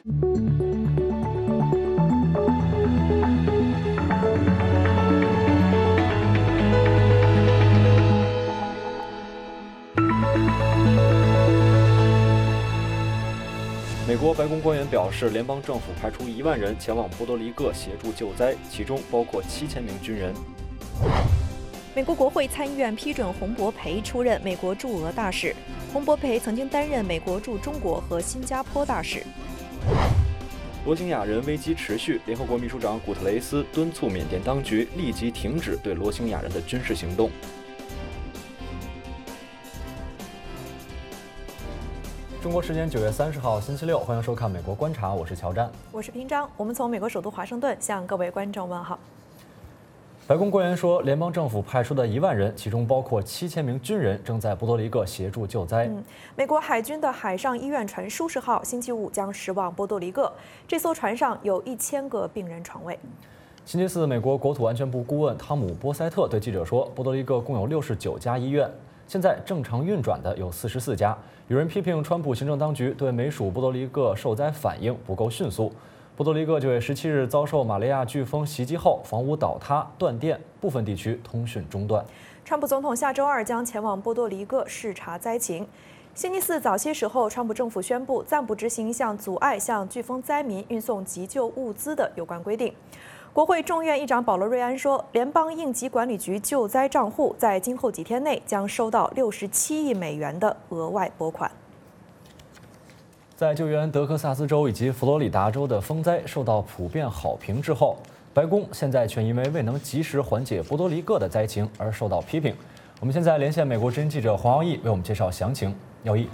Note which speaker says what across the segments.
Speaker 1: 美国白宫官员表示，联邦政府派出1万人前往波多黎各协助救灾，其中包括7000名军人。
Speaker 2: 美国国会参议院批准洪博培出任美国驻俄大使。洪博培曾经担任美国驻中国和新加坡大使。
Speaker 1: 罗兴亚人危机持续，联合国秘书长古特雷斯敦促缅甸当局立即停止对罗兴亚人的军事行动。中国时间9月30号星期六，欢迎收看《美国观察》，我是乔战，
Speaker 2: 我是平章。我们从美国首都华盛顿向各位观众问好。
Speaker 1: 白宫官员说，联邦政府派出的1万人，其中包括7000名军人，正在波多黎各协助救灾。
Speaker 2: 美国海军的海上医院船舒适号星期五将驶往波多黎各，这艘船上有1000个病人床位。
Speaker 1: 星期四，美国国土安全部顾问汤姆·波塞特对记者说，波多黎各共有69家医院，现在正常运转的有44家。有人批评川普行政当局对美属波多黎各受灾反应不够迅速。波多黎各9月17日遭受玛利亚飓风袭击后，房屋倒塌、断电，部分地区通讯中断。
Speaker 2: 川普总统下周2将前往波多黎各视察灾情。星期四早些时候，川普政府宣布暂不执行一项阻碍向飓风灾民运送急救物资的有关规定。国会众院议长保罗·瑞安说，联邦应急管理局救灾账户在今后几天内将收到67亿美元的额外拨款。
Speaker 1: 在救援德克萨斯州以及佛罗里达州的风灾受到普遍好评之后，白宫现在却因为未能及时缓解波多黎各的灾情而受到批评。我们现在连线美国之音记者黄耀义为我们介绍详情。耀义，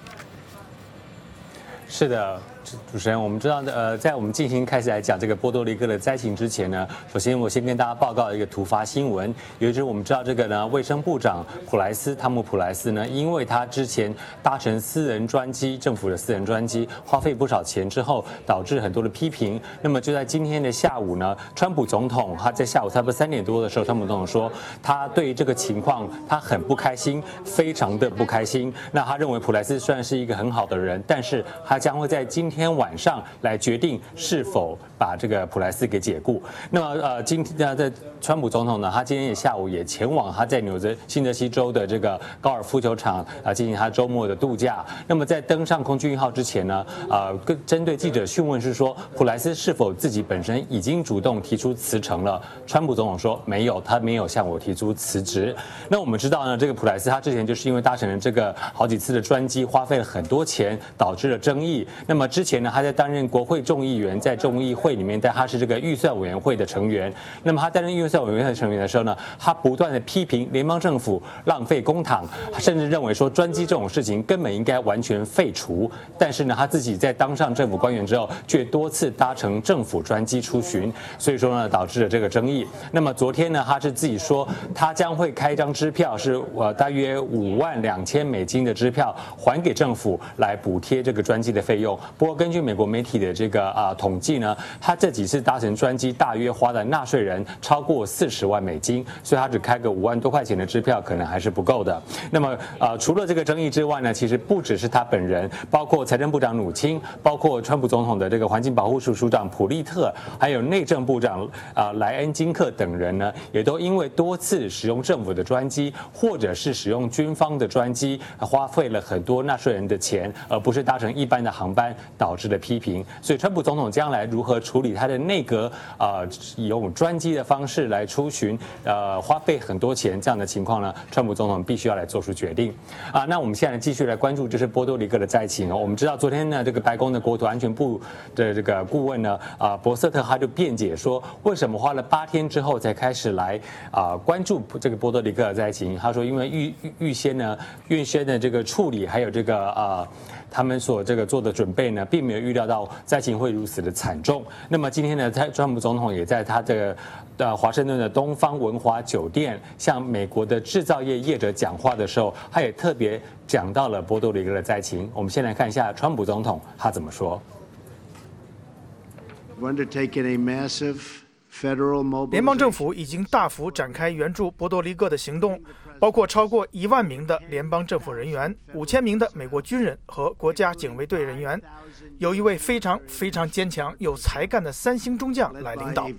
Speaker 3: 是的。主持人，我们知道在我们开始来讲这个波多黎各的灾情之前呢，首先我先跟大家报告一个突发新闻，也就是我们知道这个呢，卫生部长汤姆·普莱斯呢，因为他之前搭乘政府的私人专机，花费不少钱之后，导致很多的批评。那么就在今天的下午呢，川普总统他在下午差不多3点多的时候，川普总统说，他对这个情况他很不开心，非常的不开心。那他认为普莱斯虽然是一个很好的人，但是他将会在今天晚上来决定是否把这个普莱斯给解雇。那么今天在川普总统呢，他今天下午也前往他在新泽西州的这个高尔夫球场进行他周末的度假。那么在登上空军1号之前呢，针对记者讯问是说普莱斯是否自己本身已经主动提出辞呈了，川普总统说没有，他没有向我提出辞职。那我们知道呢，这个普莱斯他之前就是因为搭乘了这个好几次的专机，花费了很多钱，导致了争议。那么之前呢，他在担任国会众议员，在众议会里面，但他是这个预算委员会的成员。那么他担任预算委员会的成员的时候呢，他不断的批评联邦政府浪费公帑，甚至认为说专机这种事情根本应该完全废除。但是呢，他自己在当上政府官员之后，却多次搭乘政府专机出巡，所以说呢，导致了这个争议。那么昨天呢，他是自己说，他将会开一张支票，是大约$52,000的支票，还给政府来补贴这个专机的费用。不过根据美国媒体的这个统计呢，他这几次搭乘专机大约花了纳税人超过$40万，所以他只开个5万多块钱的支票可能还是不够的。那么除了这个争议之外呢，其实不只是他本人，包括财政部长努钦，包括川普总统的这个环境保护署署长普利特，还有内政部长莱恩金克等人呢，也都因为多次使用政府的专机或者是使用军方的专机，花费了很多纳税人的钱，而不是搭乘一般的航班，导致的批评。所以川普总统将来如何处理他的内阁用专机的方式来出巡，花费很多钱这样的情况呢，川普总统必须要来做出决定那我们现在继续来关注就是波多黎各的灾情我们知道昨天呢，这个白宫的国土安全部的这个顾问呢博瑟特他就辩解说，为什么花了8天之后才开始来关注这个波多黎各的灾情？他说，因为预先的这个处理，还有这个他们所这个做的准备呢，并没有预料到灾情会如此的惨重。那么今天呢，川普总统也在他这个华盛顿的东方文华酒店向美国的制造业业者讲话的时候，他也特别讲到了波多黎各的灾情。我们先来看一下川普总统他怎么说。
Speaker 4: 联邦政府已经大幅展开援助波多黎各的行动。 包括超过1万名的联邦政府人员、5000名的美国军人和国家警卫队人员，由一位非常坚强、有才干的3星中将来领导。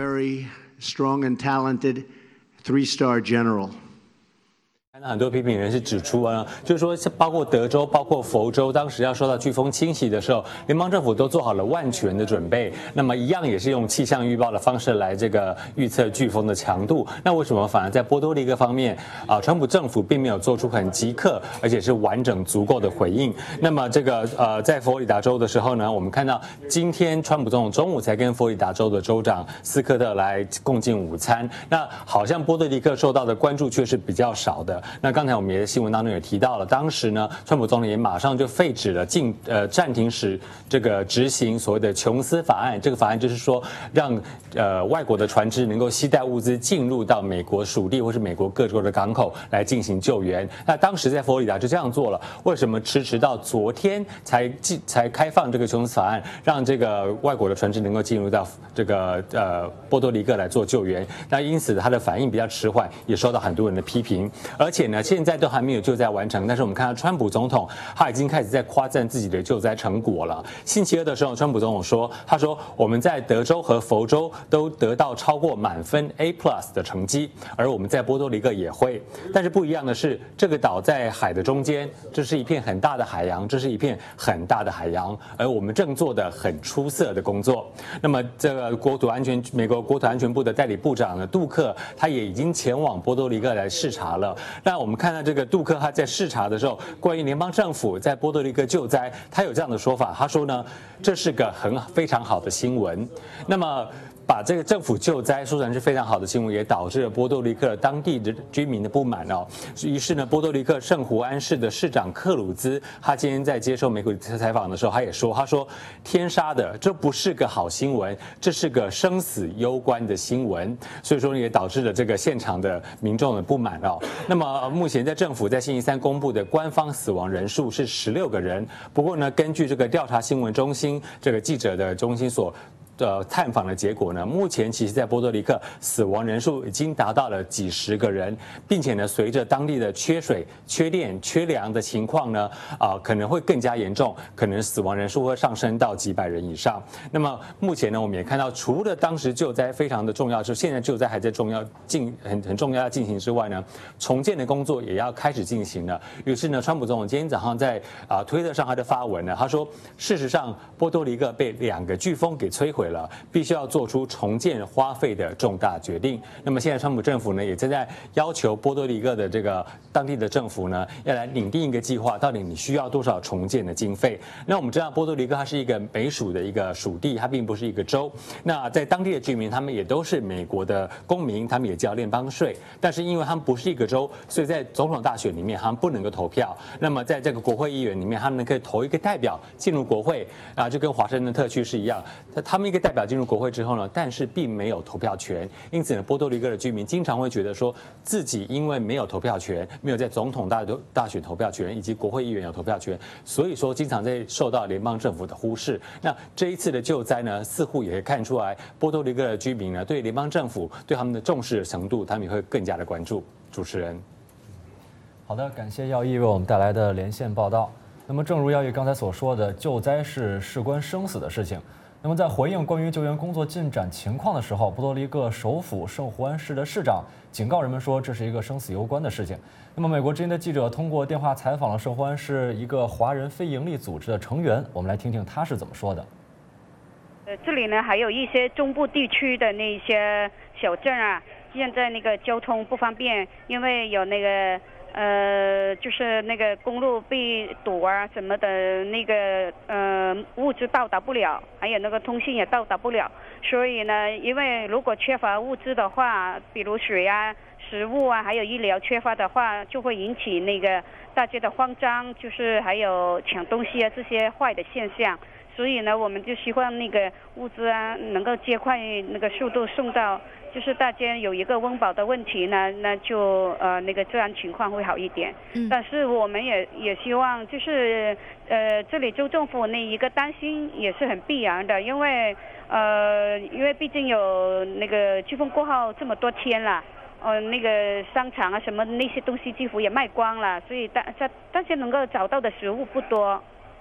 Speaker 5: Strong and talented 3-star general.
Speaker 3: 很多批评人士指出就是说，包括德州、包括佛州，当时要受到飓风侵袭的时候，联邦政府都做好了万全的准备。那么一样也是用气象预报的方式来预测飓风的强度。那为什么反而在波多黎各方面川普政府并没有做出很即刻而且是完整足够的回应？那么在佛罗里达州的时候呢，我们看到今天川普总统中午才跟佛罗里达州的州长斯科特来共进午餐。那好像波多黎各受到的关注却是比较少的。那刚才我们也在新闻当中也提到了，当时呢，川普总统也马上就废止了暂停使执行所谓的琼斯法案。这个法案就是说，让外国的船只能够携带物资进入到美国属地或是美国各州的港口来进行救援。那当时在佛罗里达就这样做了，为什么迟到昨天才开放这个琼斯法案，让外国的船只能够进入到波多黎各来做救援？那因此他的反应比较迟缓，也受到很多人的批评。而且呢，现在都还没有救灾完成，但是我们看到川普总统他已经开始在夸赞自己的救灾成果了。星期二的时候，川普总统说，他说我们在德州和佛州都得到超过满分 A+ 的成绩，而我们在波多黎各也会。但是不一样的是，这个岛在海的中间，这是一片很大的海洋，这是一片很大的海洋，而我们正做的很出色的工作。那么美国国土安全部的代理部长呢，杜克，他也已经前往波多黎各来视察了。那我们看到杜克他在视察的时候，关于联邦政府在波多黎各救灾，他有这样的说法，他说呢，这是个非常好的新闻。那么把这个政府救灾说成是非常好的新闻，也导致了波多黎各当地的居民的不满于是呢，波多黎各圣胡安市的市长克鲁兹，他今天在接受媒体采访的时候，他也说，他说天杀的，这不是个好新闻，这是个生死攸关的新闻。所以说也导致了现场的民众的不满那么目前政府在星期三公布的官方死亡人数是16个人，不过呢，根据调查新闻中心记者的中心所探访的结果呢，目前其实在波多黎各死亡人数已经达到了几十个人，并且呢，随着当地的缺水、缺电、缺粮的情况呢，可能会更加严重，可能死亡人数会上升到几百人以上。那么目前呢，我们也看到，除了当时救灾非常的重要，就现在救灾还在很重要要进行之外呢，重建的工作也要开始进行了。于是呢，川普总统今天早上在推特上他的发文呢，他说，事实上波多黎各被2个飓风给摧毁了，必须要做出重建花费的重大决定。那么现在川普政府呢，也正在要求波多黎各的当地的政府呢，要来拟定一个计划，到底你需要多少重建的经费？那我们知道波多黎各它是一个美属的一个属地，它并不是一个州。那在当地的居民，他们也都是美国的公民，他们也交联邦税，但是因为他们不是一个州，所以在总统大选里面他们不能够投票。那么在这个国会议员里面，他们可以投一个代表进入国会就跟华盛顿特区是一样，他们一个代表进入国会之后呢，但是并没有投票权。因此呢，波多黎各的居民经常会觉得说，自己因为没有投票权，没有在总统大选投票权以及国会议员有投票权，所以说经常在受到联邦政府的忽视。那这一次的救灾呢，似乎也可以看出来，波多黎各的居民呢，对联邦政府对他们的重视的程度，他们也会更加的关注。主持人，
Speaker 1: 好的，感谢耀毅为我们带来的连线报道。那么，正如耀毅刚才所说的，救灾是事关生死的事情。那么，在回应关于救援工作进展情况的时候，波多黎各首府圣胡安市的市长警告人们说，这是一个生死攸关的事情。那么，美国之音的记者通过电话采访了圣胡安市一个华人非营利组织的成员，我们来听听他是怎么说的。
Speaker 6: 这里呢还有一些中部地区的那些小镇啊，现在那个交通不方便，因为有那个就是那个公路被堵啊什么的，那个物资到达不了，还有那个通信也到达不了。所以呢，因为如果缺乏物资的话，比如水啊、食物啊，还有医疗缺乏的话，就会引起那个大家的慌张，就是还有抢东西啊这些坏的现象。所以呢，我们就希望那个物资啊能够加快那个速度送到，就是大家有一个温饱的问题呢，那就那个治安情况会好一点。但是我们也希望就是这里州政府那一个担心也是很必然的，因为毕竟有那个飓风过后这么多天了。 那个商场啊什么那些东西几乎也卖光了，所以大家能够找到的食物不多。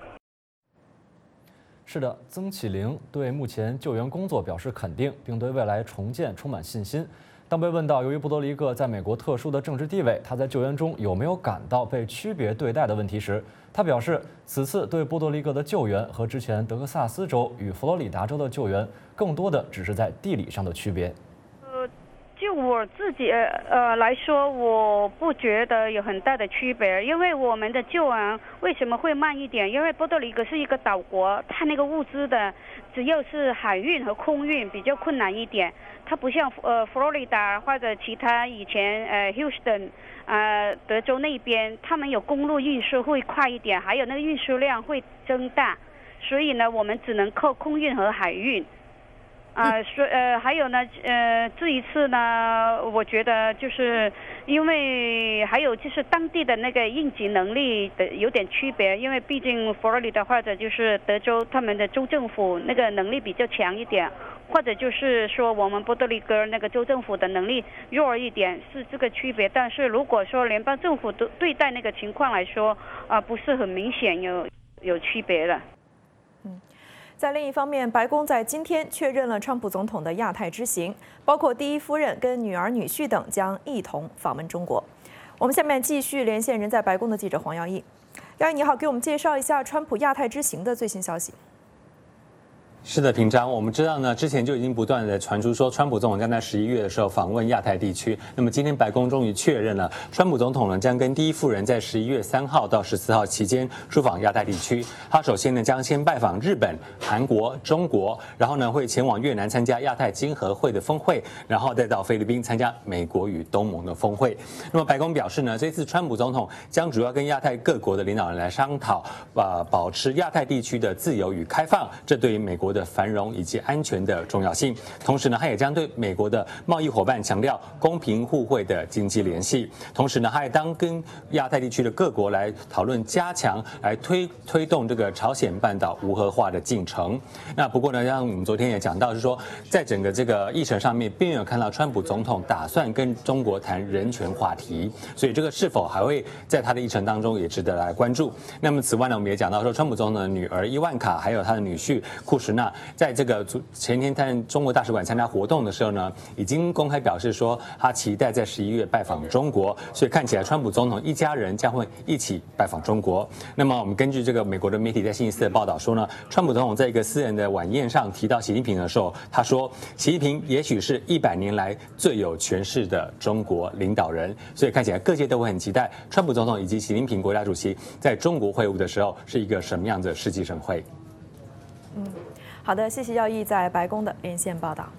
Speaker 1: 是的，曾启玲对目前救援工作表示肯定，并对未来重建充满信心。当被问到由于波多黎各在美国特殊的政治地位，他在救援中有没有感到被区别对待的问题时，他表示，此次对波多黎各的救援和之前德克萨斯州与佛罗里达州的救援，更多的只是在地理上的区别。
Speaker 6: 就我自己来说，我不觉得有很大的区别，因为我们的救援为什么会慢一点？因为波多黎各是一个岛国，它那个物资的只有是海运和空运比较困难一点，它不像佛罗里达或者其他以前Houston 德州那边，他们有公路运输会快一点，还有那个运输量会增大，所以呢，我们只能靠空运和海运。还有呢，这一次呢，我觉得就是因为还有就是当地的那个应急能力的有点区别，因为毕竟佛罗里达或者就是德州他们的州政府那个能力比较强一点，或者就是说我们波多黎各那个州政府的能力弱一点，是这个区别。但是如果说联邦政府对待那个情况来说，不是很明显有区别的。
Speaker 2: 在另一方面，白宫在今天确认了川普总统的亚太之行，包括第一夫人跟女儿、女婿等将一同访问中国。我们下面继续连线人在白宫的记者黄耀义。耀义你好，给我们介绍一下川普亚太之行的最新消息。
Speaker 3: 是的，平常我们知道呢，之前就已经不断的传出说，川普总统将在11月的时候访问亚太地区。那么今天白宫终于确认了，川普总统呢将跟第一夫人在11月3号到14号期间出访亚太地区。他首先呢将先拜访日本、韩国、中国，然后呢会前往越南参加亚太经合会的峰会，然后再到菲律宾参加美国与东盟的峰会。那么白宫表示呢，这次川普总统将主要跟亚太各国的领导人来商讨，保持亚太地区的自由与开放，这对于美国的繁荣以及安全的重要性。同时呢，他也将对美国的贸易伙伴强调公平互惠的经济联系。同时呢，他也当跟亚太地区的各国来讨论加强来推动这个朝鲜半岛无核化的进程。那不过呢，像我们昨天也讲到，是说在整个这个议程上面，并没有看到川普总统打算跟中国谈人权话题，所以这个是否还会在他的议程当中也值得来关注。那么此外呢，我们也讲到说，川普总统的女儿伊万卡还有他的女婿库什纳，在这个前天在中国大使馆参加活动的时候呢，已经公开表示说，他期待在11月拜访中国，所以看起来川普总统一家人将会一起拜访中国。那么我们根据这个美国的媒体在星期四的报道说呢，川普总统在一个私人的晚宴上提到习近平的时候，他说习近平也许是100年来最有权势的中国领导人，所以看起来各界都会很期待川普总统以及习近平国家主席在中国会晤的时候是一个什么样的世纪盛会。
Speaker 2: 好的，谢谢耀义在白宫的连线报道。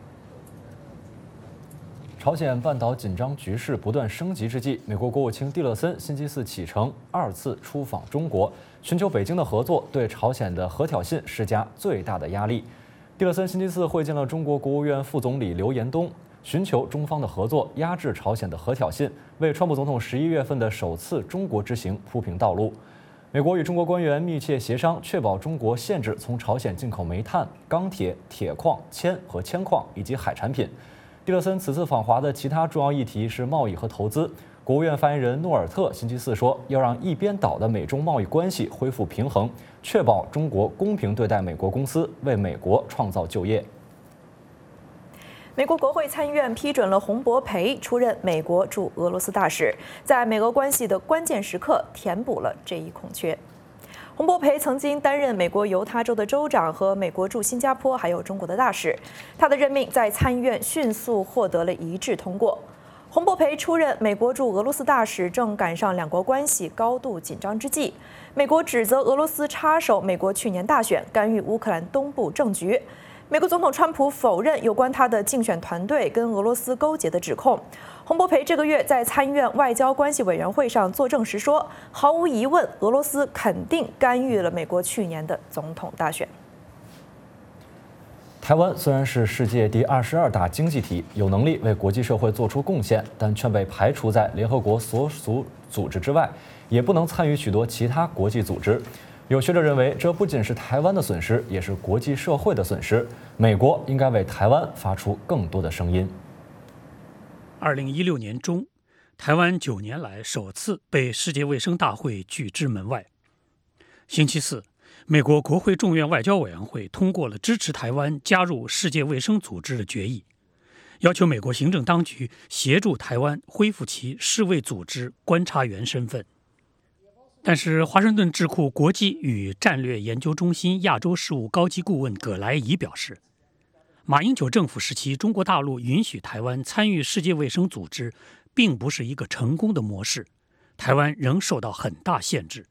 Speaker 1: 朝鲜半岛紧张局势不断升级之际，美国国务卿蒂勒森星期四启程2次出访中国，寻求北京的合作，对朝鲜的核挑衅施加最大的压力。蒂勒森星期四会见了中国国务院副总理刘延东，寻求中方的合作，压制朝鲜的核挑衅，为川普总统11月份的首次中国之行铺平道路。美国与中国官员密切协商，确保中国限制从朝鲜进口煤炭、钢铁、铁矿、铅和铅矿以及海产品。蒂勒森此次访华的其他重要议题是贸易和投资。国务院发言人诺尔特星期四说，要让一边倒的美中贸易关系恢复平衡，确保中国公平对待美国公司，为美国创造就业。
Speaker 2: 美国国会参议院批准了洪博培出任美国驻俄罗斯大使，在美俄关系的关键时刻填补了这一空缺。洪博培曾经担任美国犹他州的州长和美国驻新加坡还有中国的大使，他的任命在参议院迅速获得了一致通过。洪博培出任美国驻俄罗斯大使，正赶上两国关系高度紧张之际。美国指责俄罗斯插手美国去年大选，干预乌克兰东部政局。美国总统川普否认有关他的竞选团队跟俄罗斯勾结的指控。洪博培这个月在参议院外交关系委员会上作证时说，毫无疑问，俄罗斯肯定干预了美国去年的总统大选。
Speaker 1: 台湾虽然是世界第22大经济体，有能力为国际社会做出贡献，但却被排除在联合国所属组织之外，也不能参与许多其他国际组织。有学者认为，这不仅是台湾的损失，也是国际社会的损失。美国应该为台湾发出更多的声音。
Speaker 7: 2016年中，台湾9年来首次被世界卫生大会拒之门外。星期四，美国国会众院外交委员会通过了支持台湾加入世界卫生组织的决议，要求美国行政当局协助台湾恢复其世卫组织观察员身份。但是，华盛顿智库国际与战略研究中心亚洲事务高级顾问葛莱仪表示，马英九政府时期中国大陆允许台湾参与世界卫生组织，并不是一个成功的模式，台湾仍受到很大限制。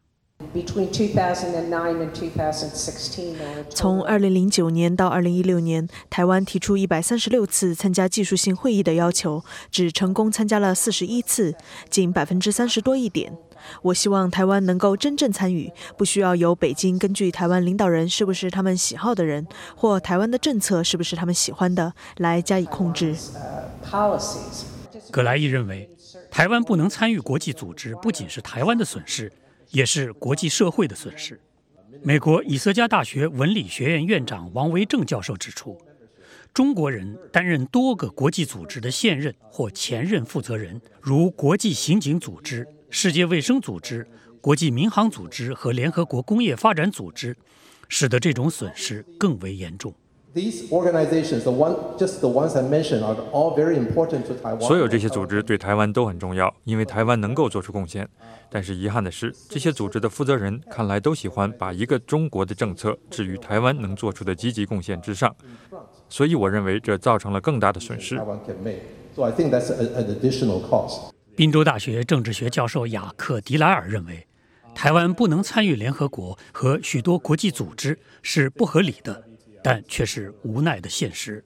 Speaker 8: 从2009年到2016年，台湾提出136次参加技术性会议的要求，只成功参加了41次，仅30%多一点。我希望台湾能够真正参与，不需要由北京根据台湾领导人是不是他们喜好的人，或台湾的政策是不是他们喜欢的，来加以控制。
Speaker 7: 葛莱仪认为，台湾不能参与国际组织，不仅是台湾的损失，也是国际社会的损失。美国以色加大学文理学院院长王维正教授指出，中国人担任多个国际组织的现任或前任负责人，如国际刑警组织、世界卫生组织、国际民航组织和联合国工业发展组织，使得这种损失更为严重。
Speaker 9: 所有这些组织对台湾都很重要，因为台湾能够做出贡献。但是遗憾的是，这些组织的负责人看来都喜欢把一个中国的政策置于台湾能做出的积极贡献之上，所以我认为这造成了更大的损失。
Speaker 7: 宾州大学政治学教授雅克·迪莱尔认为，台湾不能参与联合国和许多国际组织是不合理的，但却是无奈的现实。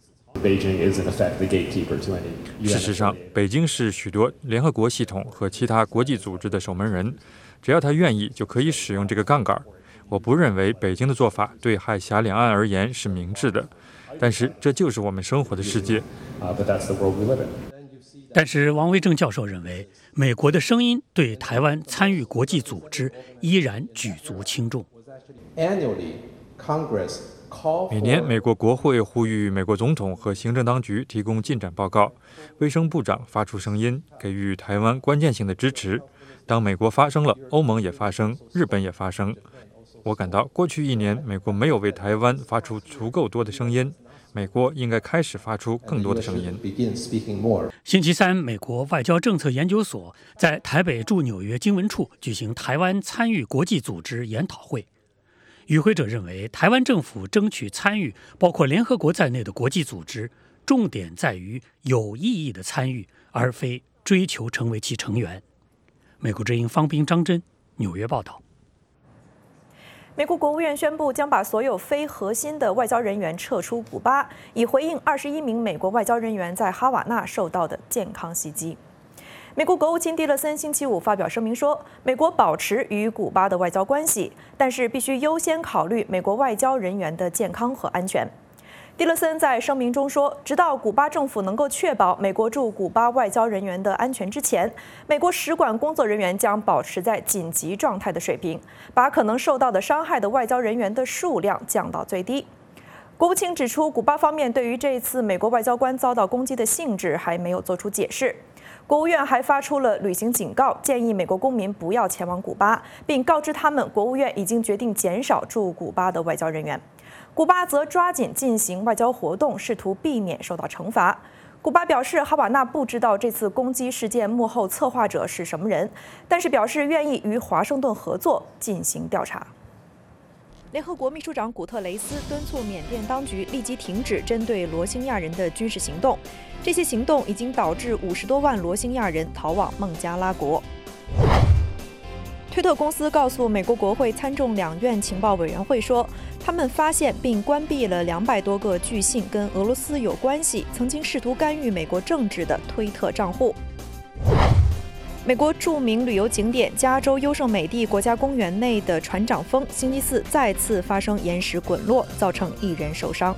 Speaker 9: 事实上，北京是许多联合国系统和其他国际组织的守门人，只要他愿意，就可以使用这个杠杆。我不认为北京的做法对海峡两岸而言是明智的，但是这就是我们生活的世界。
Speaker 7: 但是王维正教授认为，美国的声音对台湾参与国际组织依然举足轻重。
Speaker 9: 每年，美国国会呼吁美国总统和行政当局提供进展报告，卫生部长发出声音，给予台湾关键性的支持。当美国发声了，欧盟也发声，日本也发声。我感到过去1年，美国没有为台湾发出足够多的声音，美国应该开始发出更多的声音。
Speaker 7: 星期三，美国外交政策研究所在台北驻纽约经文处举行台湾参与国际组织研讨会。与会者认为，台湾政府争取参与包括联合国在内的国际组织，重点在于有意义的参与，而非追求成为其成员。美国之音方斌、张真，纽约报道。
Speaker 2: 美国国务院宣布将把所有非核心的外交人员撤出古巴，以回应21名美国外交人员在哈瓦那受到的健康袭击。美国国务卿蒂勒森星期五发表声明说，美国保持与古巴的外交关系，但是必须优先考虑美国外交人员的健康和安全。蒂勒森在声明中说，直到古巴政府能够确保美国驻古巴外交人员的安全之前，美国使馆工作人员将保持在紧急状态的水平，把可能受到的伤害的外交人员的数量降到最低。国务卿指出，古巴方面对于这一次美国外交官遭到攻击的性质还没有做出解释。国务院还发出了旅行警告，建议美国公民不要前往古巴，并告知他们，国务院已经决定减少驻古巴的外交人员。古巴则抓紧进行外交活动，试图避免受到惩罚。古巴表示，哈瓦那不知道这次攻击事件幕后策划者是什么人，但是表示愿意与华盛顿合作进行调查。联合国秘书长古特雷斯敦促缅甸当局立即停止针对罗兴亚人的军事行动，这些行动已经导致50多万罗兴亚人逃往孟加拉国。推特公司告诉美国国会参众两院情报委员会说，他们发现并关闭了200多个据信跟俄罗斯有关系、曾经试图干预美国政治的推特账户。美国著名旅游景点加州优胜美地国家公园内的船长峰星期四再次发生岩石滚落，造成1人受伤。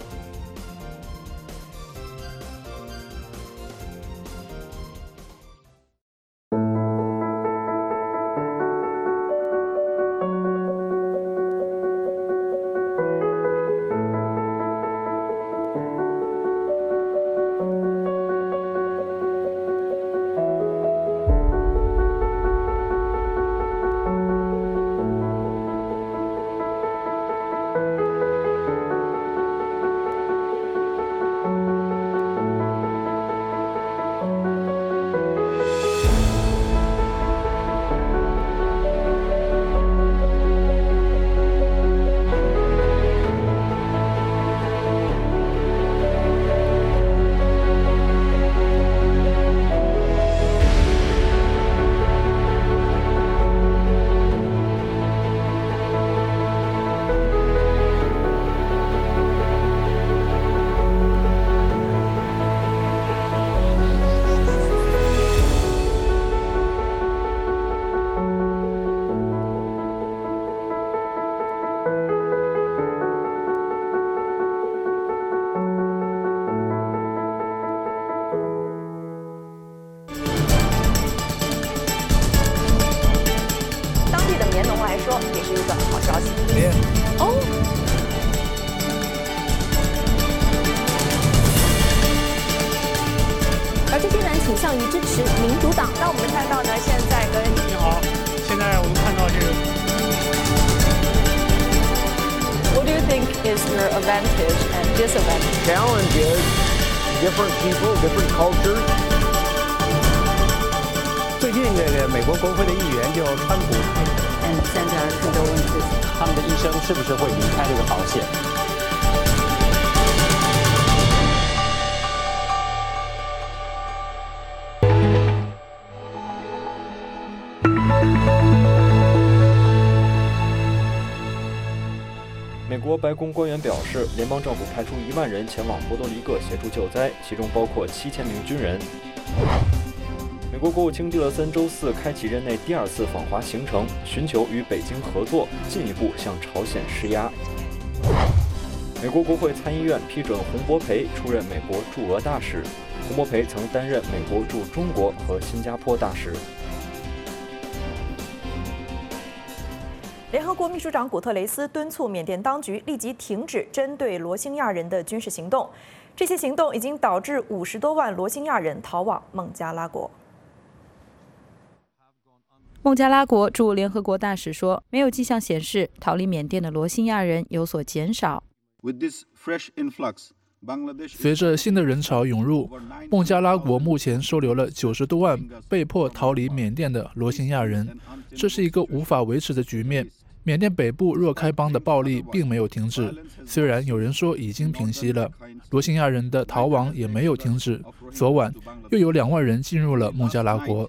Speaker 10: 向于支持民主党。
Speaker 2: 那我们看到呢，现在跟
Speaker 7: 你好，现在我们看到这个。
Speaker 2: What do you think is your advantage and disadvantage?
Speaker 11: Challenge is different people, different cultures.
Speaker 12: 最近这个美国国会的议员就川普
Speaker 13: and send our condolences.
Speaker 3: 他们的医生是不是会离开这个保险？
Speaker 1: 美国白宫官员表示，联邦政府派出1万人前往波多黎各协助救灾，其中包括7000名军人。美国国务卿蒂勒森周4开启任内第2次访华行程，寻求与北京合作，进一步向朝鲜施压。美国国会参议院批准洪博培出任美国驻俄大使。洪博培曾担任美国驻中国和新加坡大使。
Speaker 2: 联合国秘书长古特雷斯敦促缅甸当局立即停止针对罗兴亚人的军事行动，这些行动已经导致50多万罗兴亚人逃往孟加拉国。
Speaker 14: 孟加拉国驻联合国大使说，没有迹象显示逃离缅甸的罗兴亚人有所减少。
Speaker 15: 随着新的人潮涌入，孟加拉国目前收留了90多万被迫逃离缅甸的罗兴亚人，这是一个无法维持的局面。缅甸北部若开邦的暴力并没有停止，虽然有人说已经平息了，罗兴亚人的逃亡也没有停止。昨晚又有2万人进入了孟加拉国。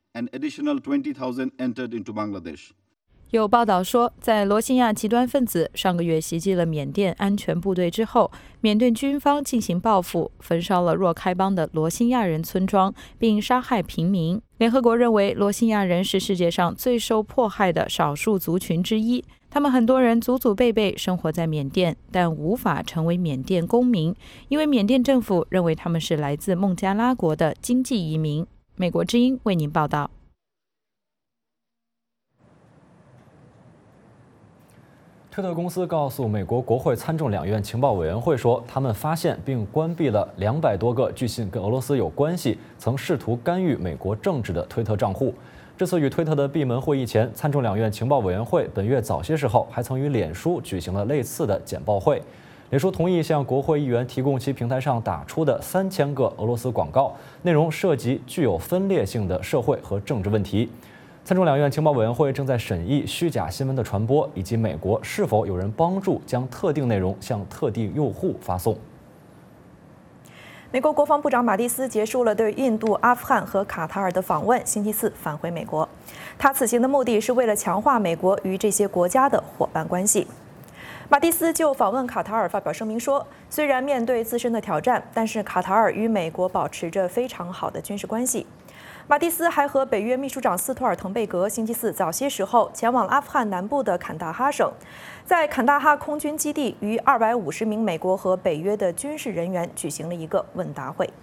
Speaker 14: 有报道说，在罗兴亚极端分子上个月袭击了缅甸安全部队之后，缅甸军方进行报复，焚烧了若开邦的罗兴亚人村庄，并杀害平民。联合国认为，罗兴亚人是世界上最受迫害的少数族群之一，他们很多人祖祖辈辈生活在缅甸，但无法成为缅甸公民，因为缅甸政府认为他们是来自孟加拉国的经济移民。美国之音为您报道。
Speaker 1: 推特公司告诉美国国会参众两院情报委员会说，他们发现并关闭了200多个据信跟俄罗斯有关系、曾试图干预美国政治的推特账户。这次与推特的闭门会议前，参众两院情报委员会本月早些时候还曾与脸书举行了类似的简报会。脸书同意向国会议员提供其平台上打出的3000个俄罗斯广告，内容涉及具有分裂性的社会和政治问题。参众两院情报委员会正在审议虚假新闻的传播，以及美国是否有人帮助将特定内容向特定用户发送。
Speaker 2: 美国国防部长马蒂斯结束了对印度、阿富汗和卡塔尔的访问，星期4返回美国。他此行的目的是为了强化美国与这些国家的伙伴关系。马蒂斯就访问卡塔尔发表声明说，虽然面对自身的挑战，但是卡塔尔与美国保持着非常好的军事关系。马蒂斯还和北约秘书长斯托尔滕贝格星期4早些时候前往阿富汗南部的坎大哈省，在坎大哈空军基地与250名美国和北约的军事人员举行了一个问答会。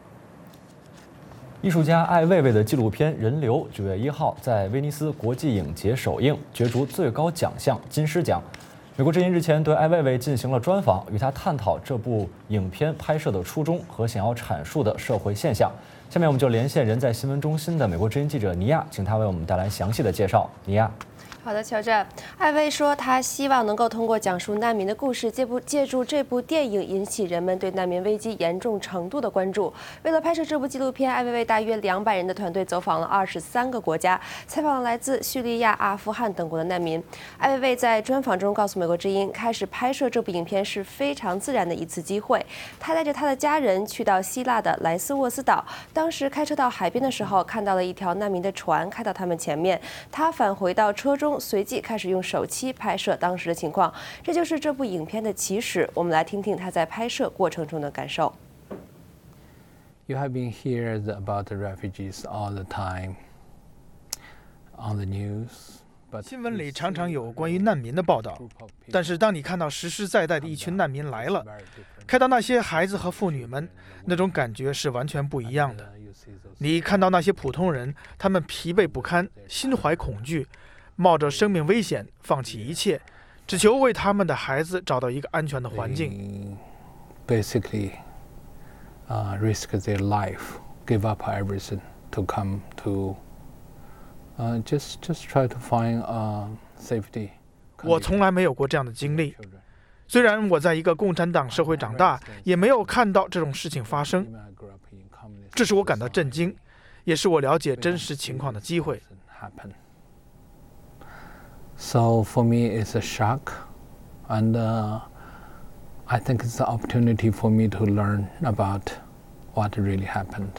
Speaker 1: 艺术家艾未未的纪录片《人流》9月1号在威尼斯国际影节首映，角逐最高奖项金狮奖。美国之音日前对艾未未进行了专访，与他探讨这部影片拍摄的初衷和想要阐述的社会现象。下面我们就连线人在新闻中心的美国之音记者尼亚，请他为我们带来详细的介绍。尼亚。
Speaker 16: 好的，乔治。艾薇说，他希望能够通过讲述难民的故事，借助这部电影引起人们对难民危机严重程度的关注。为了拍摄这部纪录片，艾薇为大约200人的团队走访了23个国家，采访了来自叙利亚、阿富汗等国的难民。艾薇在专访中告诉美国之音，开始拍摄这部影片是非常自然的一次机会。他带着他的家人去到希腊的莱斯沃斯岛，当时开车到海边的时候，看到了一条难民的船开到他们前面，他返回到车中，随即开始用手机拍摄当时的情况，这就是这部影片的起始。我们来听听他在拍摄过程中的感受。
Speaker 12: You have been hearing about the refugees all the time on the news.
Speaker 4: 新闻里常常有关于难民的报道，但是当你看到实实在在的一群难民来了，看到那些孩子和妇女们，那种感觉是完全不一样的。你看到那些普通人，他们疲惫不堪，心怀恐惧，冒着生命危险放弃一切，只求为他们的孩子找到一个安全的环境。
Speaker 12: Basically, risk their life, give up everything to come to just try to find safety.
Speaker 4: 我从来没有过这样的经历。虽然我在一个共产党社会长大，也没有看到这种事情发生，这使我感到震惊，也是我了解真实情况的机会。
Speaker 12: So for me, it's a shock, and I think it's the opportunity for me to learn about what really happened.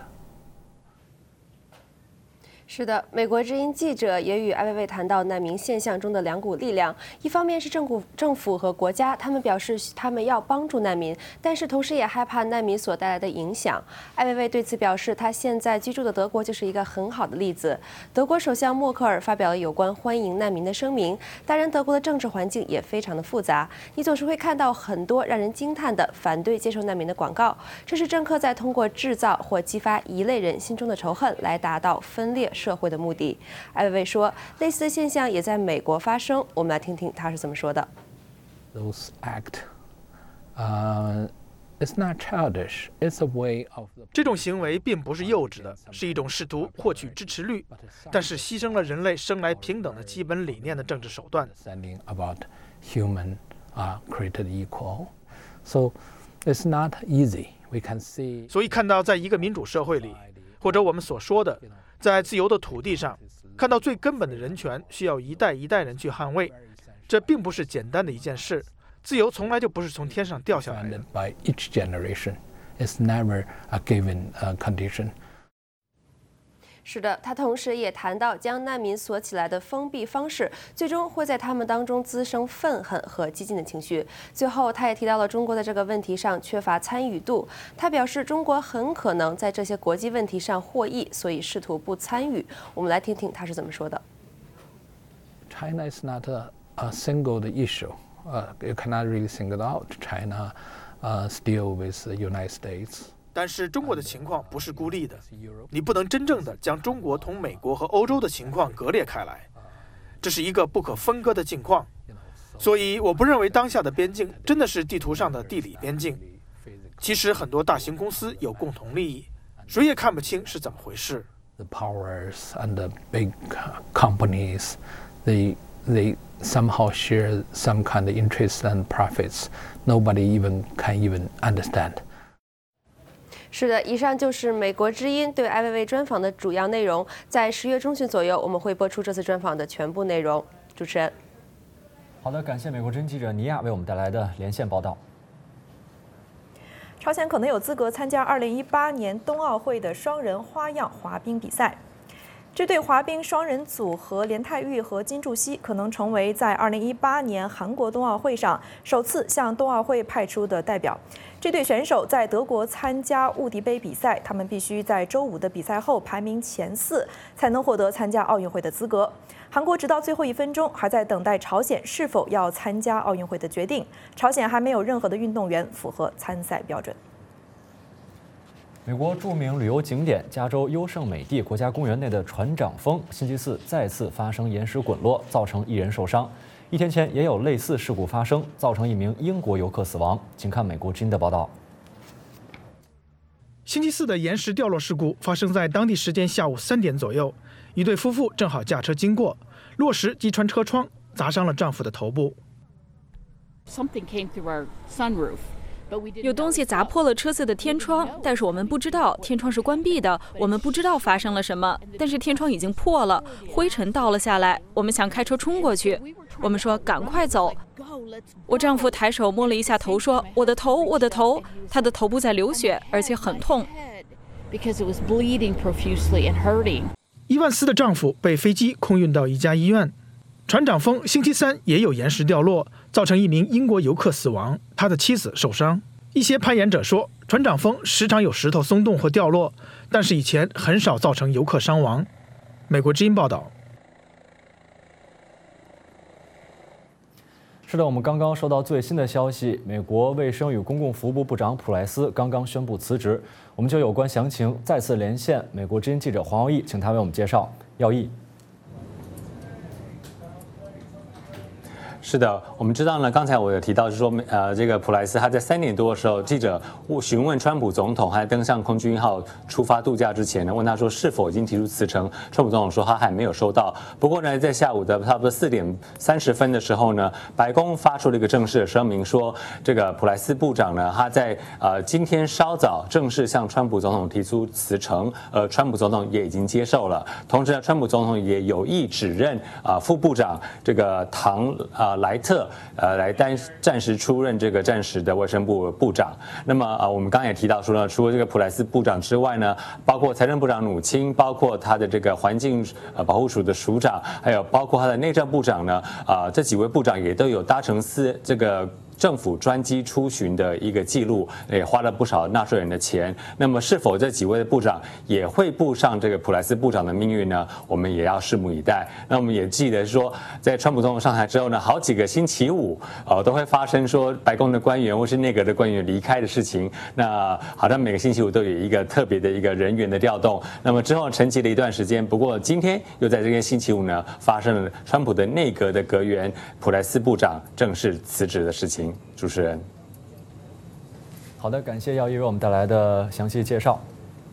Speaker 16: 是的，美国之音记者也与艾薇薇谈到难民现象中的两股力量，一方面是政府和国家，他们表示他们要帮助难民，但是同时也害怕难民所带来的影响。艾薇薇对此表示，她现在居住的德国就是一个很好的例子。德国首相默克尔发表了有关欢迎难民的声明。当然，德国的政治环境也非常的复杂，你总是会看到很多让人惊叹的反对接受难民的广告，这是政客在通过制造或激发一类人心中的仇恨来达到分裂社会的目的。艾薇薇说，类似的现象也在美国发生。我们来听听他是怎么说的。
Speaker 12: Those act, it's not childish. It's a way of.
Speaker 4: 这种行为并不是幼稚的，是一种试图获取支持率，但是牺牲了人类生来平等的基本理念的政治手段。
Speaker 12: About human created equal, so it's not easy. We can see.
Speaker 4: 所以看到在一个民主社会里，或者我们所说的。在自由的土地上，看到最根本的人权需要一代一代人去捍卫，这并不是简单的一件事。自由从来就不是从天上掉下来的。
Speaker 12: By each generation, it's never a given condition.
Speaker 16: 是的，他同时也谈到将难民锁起来的封闭方式，最终会在他们当中滋生愤恨和激进的情绪。最后，他也提到了中国在这个问题上缺乏参与度。他表示，中国很可能在这些国际问题上获益，所以试图不参与。我们来听听他是怎么说的。
Speaker 12: China is not a single issue. You cannot really single out China still with the United States.
Speaker 4: 但是中国的情况不是孤立的，你不能真正的将中国同美国和欧洲的情况割裂开来，这是一个不可分割的境况。所以我不认为当下的边境真的是地图上的地理边境。其实很多大型公司有共同利益，谁也看不清是怎么回事。
Speaker 12: The powers and the big companies, they somehow share some kind of interest and profits. Nobody can understand.
Speaker 16: 是的，以上就是美国之音对艾薇薇专访的主要内容。在10月中旬左右，我们会播出这次专访的全部内容。主持人，
Speaker 1: 好的，感谢美国之音记者尼亚为我们带来的连线报道。
Speaker 2: 朝鲜可能有资格参加2018年冬奥会的双人花样滑冰比赛。这对滑冰双人组合连泰玉和金柱熙可能成为在2018年韩国冬奥会上首次向冬奥会派出的代表。这对选手在德国参加雾迪杯比赛，他们必须在周5的比赛后排名前4，才能获得参加奥运会的资格。韩国直到最后1分钟还在等待朝鲜是否要参加奥运会的决定。朝鲜还没有任何的运动员符合参赛标准。
Speaker 1: 美国著名旅游景点加州优胜美地国家公园内的船长峰星期四再次发生岩石滚落，造成1人受伤。1天前也有类似事故发生，造成1名英国游客死亡。请看美国之音的报道。
Speaker 4: 星期四的岩石掉落事故发生在当地时间下午3点左右，一对夫妇正好驾车经过，落石击穿车窗，砸伤了丈夫的头部。
Speaker 10: Something came through our sunroof.
Speaker 17: 有东西砸破了车子的天窗，但是我们不知道天窗是关闭的，我们不知道发生了什么，但是天窗已经破了，灰尘倒了下来，我们想开车冲过去，我们说赶快走。我丈夫抬手摸了一下头，说我的头，我的头，他的头部在流血，而且很痛。
Speaker 4: 伊万斯的丈夫被飞机空运到一家医院。船长峰星期3也有岩石掉落，造成1名英国游客死亡，他的妻子受伤。一些攀岩者说，船长峰时常有石头松动或掉落，但是以前很少造成游客伤亡。美国之音报道。
Speaker 1: 是的，我们刚刚收到最新的消息，美国卫生与公共服务部部长普莱斯刚刚宣布辞职。我们就有关详情再次连线美国之音记者黄耀义，请他为我们介绍。耀义。
Speaker 3: 是的，我们知道呢，刚才我有提到是说，这个普莱斯他在3点多的时候，记者询问川普总统还登上空军1号出发度假之前呢，问他说是否已经提出辞呈，川普总统说他还没有收到。不过呢，在下午的差不多4点30分的时候呢，白宫发出了一个正式的声明，说这个普莱斯部长呢，他在今天稍早正式向川普总统提出辞呈，川普总统也已经接受了。同时呢，川普总统也有意指认副部长这个唐莱特来暂时出任这个暂时的卫生部部长。那么我们刚刚也提到说呢，除了这个普莱斯部长之外呢，包括财政部长努钦，包括他的这个环境保护署的署长，还有包括他的内政部长呢，这几位部长也都有搭乘这个政府专机出巡的一个记录，也花了不少纳税人的钱。那么是否这几位的部长也会步上这个普莱斯部长的命运呢？我们也要拭目以待。那我们也记得说，在川普总统上台之后呢，好几个星期五都会发生说白宫的官员或是内阁的官员离开的事情。那好像每个星期五都有一个特别的一个人员的调动。那么之后沉寂了一段时间，不过今天又在这个星期五呢，发生了川普的内阁的阁员普莱斯部长正式辞职的事情。主持人，
Speaker 1: 好的，感谢耀一为我们带来的详细介绍。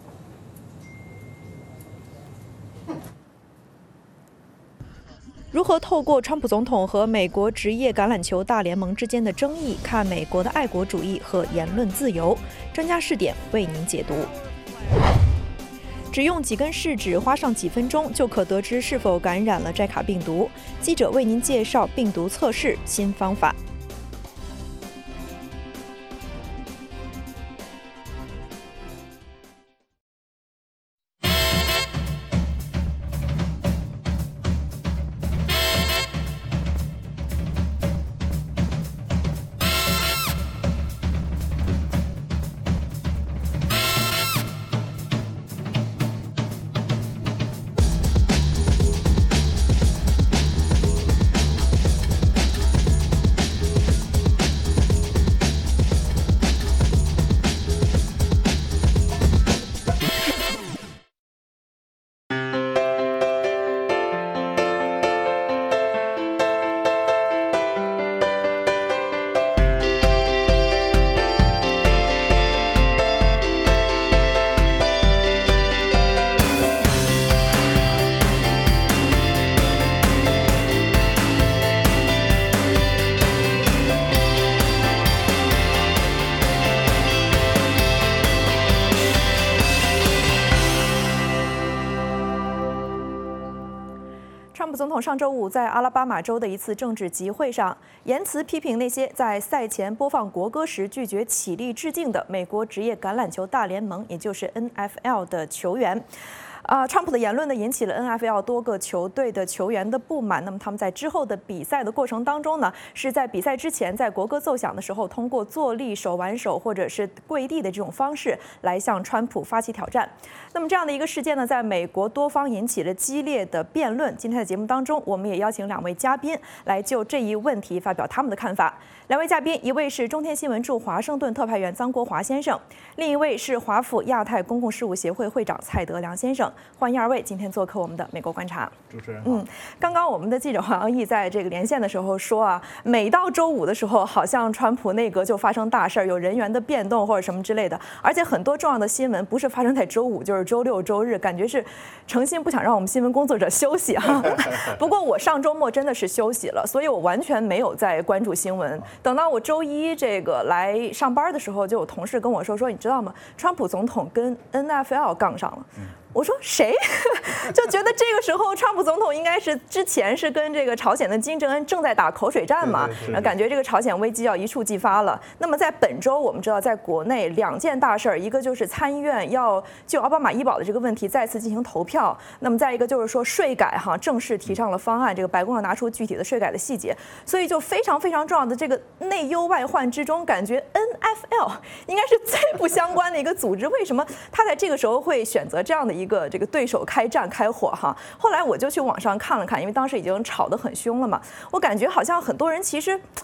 Speaker 2: 如何透过川普总统和美国职业橄榄球大联盟之间的争议，看美国的爱国主义和言论自由？专家视点为您解读。只用几根试纸，花上几分钟就可得知是否感染了寨卡病毒。记者为您介绍病毒测试新方法。川普总统上周五在阿拉巴马州的一次政治集会上，言辞批评那些在赛前播放国歌时拒绝起立致敬的美国职业橄榄球大联盟，也就是 NFL 的球员。川普的言论呢，引起了 NFL 多个球队的球员的不满。那么他们在之后的比赛的过程当中呢，是在比赛之前，在国歌奏响的时候，通过坐立、手挽手或者是跪地的这种方式来向川普发起挑战。那么这样的一个事件呢，在美国多方引起了激烈的辩论。今天的节目当中，我们也邀请2位嘉宾来就这一问题发表他们的看法。2位嘉宾，一位是中天新闻驻华盛顿特派员臧国华先生，另一位是华府亚太公共事务协会会长蔡德良先生。欢迎2位今天做客我们的美国观察。
Speaker 18: 主持人好。
Speaker 2: 刚刚我们的记者黄洋溢在这个连线的时候说每到周五的时候，好像川普内阁就发生大事儿，有人员的变动或者什么之类的，而且很多重要的新闻不是发生在周五，就是周六、周日，感觉是诚心不想让我们新闻工作者休息哈。不过我上周末真的是休息了，所以我完全没有在关注新闻。等到我周一这个来上班的时候，就有同事跟我说，你知道吗？川普总统跟 NFL 杠上了。我说谁？就觉得这个时候川普总统应该是之前是跟这个朝鲜的金正恩正在打口水战嘛，感觉这个朝鲜危机要一触即发了。那么在本周，我们知道在国内2件大事儿，一个就是参议院要就奥巴马医保的这个问题再次进行投票，那么再一个就是说税改正式提上了方案，这个白宫要拿出具体的税改的细节，所以就非常非常重要的这个内忧外患之中，感觉 NFL 应该是最不相关的一个组织，为什么他在这个时候会选择这样的一个这个对手开战开火哈？后来我就去网上看了看，因为当时已经吵得很凶了嘛，我感觉好像很多人其实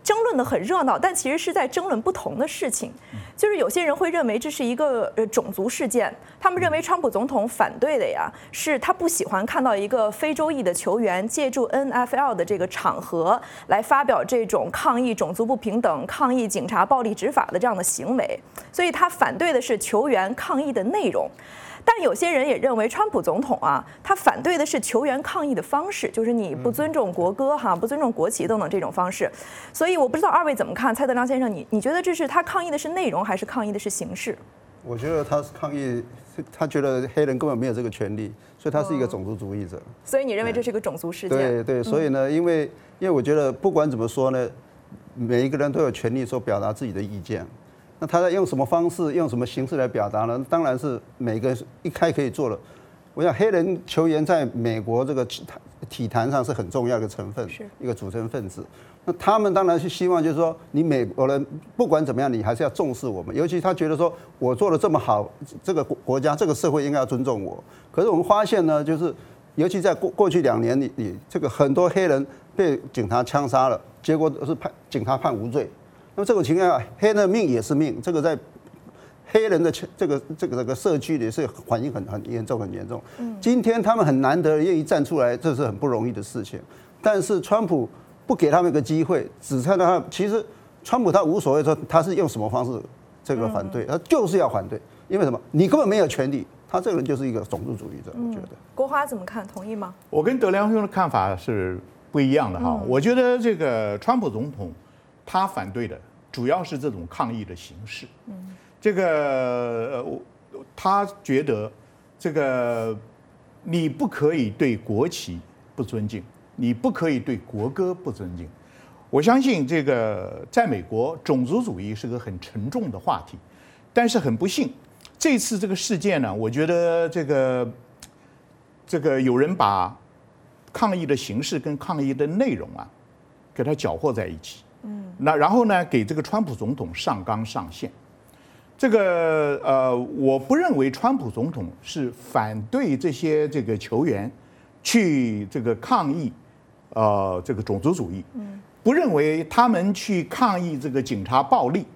Speaker 2: 争论的很热闹，但其实是在争论不同的事情。就是有些人会认为这是一个种族事件，他们认为川普总统反对的呀，是他不喜欢看到一个非洲裔的球员借助 NFL 的这个场合来发表这种抗议种族不平等、抗议警察暴力执法的这样的行为，所以他反对的是球员抗议的内容。但有些人也认为，川普总统啊，他反对的是球员抗议的方式，就是你不尊重国歌哈，不尊重国旗等等这种方式。所以我不知道二位怎么看，蔡德良先生，你觉得这是他抗议的是内容，还是抗议的是形式？
Speaker 18: 我觉得他是抗议，他觉得黑人根本没有这个权利，所以他是一个种族主义者。
Speaker 2: 所以你认为这是一个种族事件？
Speaker 18: 对对，所以呢，因为我觉得不管怎么说呢，每一个人都有权利说表达自己的意见。那他在用什么方式、用什么形式来表达呢？当然是每个人一开可以做的。我想黑人球员在美国这个体坛上是很重要的成分，一个组成分子。那他们当然是希望，就是说，你美国人不管怎么样，你还是要重视我们。尤其他觉得说，我做的这么好，这个国家、这个社会应该要尊重我。可是我们发现呢，就是尤其在过去2年里，这个很多黑人被警察枪杀了，结果是警察判无罪。那么这种情况下，黑人的命也是命，这个在黑人的这个社区里是反应很严重，很严重。今天他们很难得愿意站出来，这是很不容易的事情。但是川普不给他们一个机会，只看到他，其实川普他无所谓说他是用什么方式这个反对，他就是要反对，因为什么？你根本没有权利。他这个人就是一个种族主义者，我觉得。
Speaker 2: 国华怎么看？同意吗？
Speaker 19: 我跟德良兄的看法是不一样的哈。我觉得这个川普总统他反对的主要是这种抗议的形式。这个他觉得这个你不可以对国旗不尊敬，你不可以对国歌不尊敬。我相信这个在美国种族主义是个很沉重的话题，但是很不幸，这次这个事件呢，我觉得这个有人把抗议的形式跟抗议的内容啊，给它搅和在一起。那然后呢，给这个川普总统上纲上线。这个我不认为川普总统是反对这些这个球员去这个抗议这个种族主义，不认为他们去抗议这个警察暴力，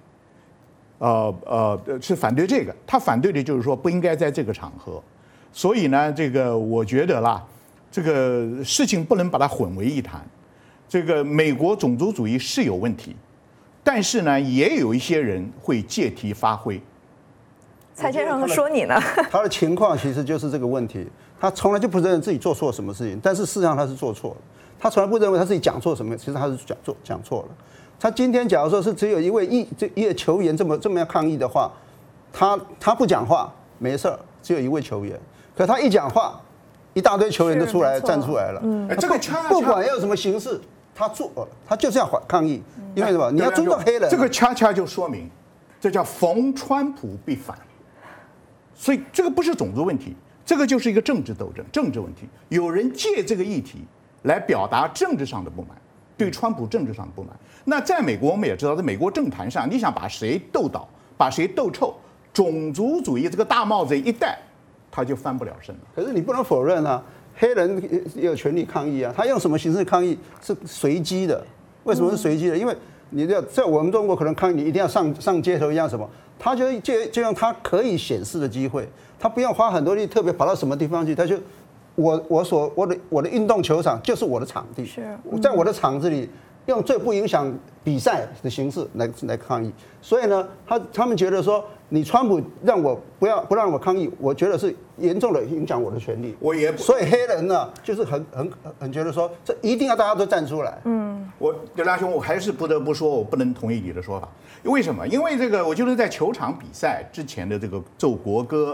Speaker 19: 是反对这个。他反对的就是说不应该在这个场合。所以呢，这个我觉得啦，这个事情不能把它混为一谈。这个美国种族主义是有问题，但是呢，也有一些人会借题发挥。
Speaker 2: 蔡先生说你呢？
Speaker 18: 他的情况其实就是这个问题，他从来就不认为自己做错什么事情，但是事实上他是做错了。他从来不认为他自己讲错什么，其实他是讲错了。他今天假如说是只有一位球员这么要抗议的话，他不讲话没事儿，只有一位球员。可他一讲话，一大堆球员都站出来了。
Speaker 19: 这个
Speaker 18: 不管要什么形式，他做了，他就是要抗议，因为什么？你要尊重黑人。
Speaker 19: 这个恰恰就说明，这叫逢川普必反。所以这个不是种族问题，这个就是一个政治斗争、政治问题。有人借这个议题来表达政治上的不满，对川普政治上的不满。那在美国我们也知道，在美国政坛上，你想把谁斗倒，把谁斗臭，种族主义这个大帽子一戴，他就翻不了身了。
Speaker 18: 可是你不能否认啊，黑人也有权利抗议啊，他用什么形式抗议是随机的。为什么是随机的？因为你在我们中国可能抗议，你一定要上街头一样什么，他就用他可以显示的机会，他不用花很多力特别跑到什么地方去，他就我的运动球场就是我的场地，在我的场子里用最不影响比赛的形式来抗议。所以呢，他们觉得说，你川普让我不让我抗议，我觉得是严重的影响我的权利。所以黑人呢，就是很觉得说，这一定要大家都站出来。
Speaker 19: 刘大兄，我还是不得不说，我不能同意你的说法。为什么？因为这个，我觉得在球场比赛之前的这个奏国歌，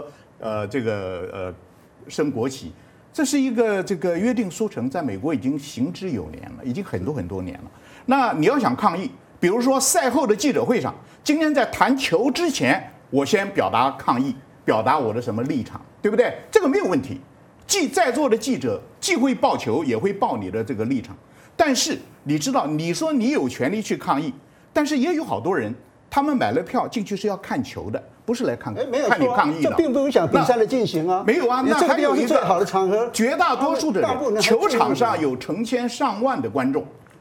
Speaker 19: 升国旗，这是一个这个约定俗成，在美国已经行之有年了，已经很多年了。那你要想抗议，比如说赛后的记者会上，今天在谈球之前，我先表达抗议，表达我的什么立场，对不对？这个没有问题。在座的记者既会报球，也会报你的这个立场。但是你知道，你说你有权利去抗议，但是也有好多人，他们买了票进去是要看球的，不是来看你抗议的。
Speaker 18: 这并不影响比赛的进行啊。
Speaker 19: 没有啊，那还有一个
Speaker 18: 最好的场合，
Speaker 19: 绝大多数的人，球场上有成千上万的观众，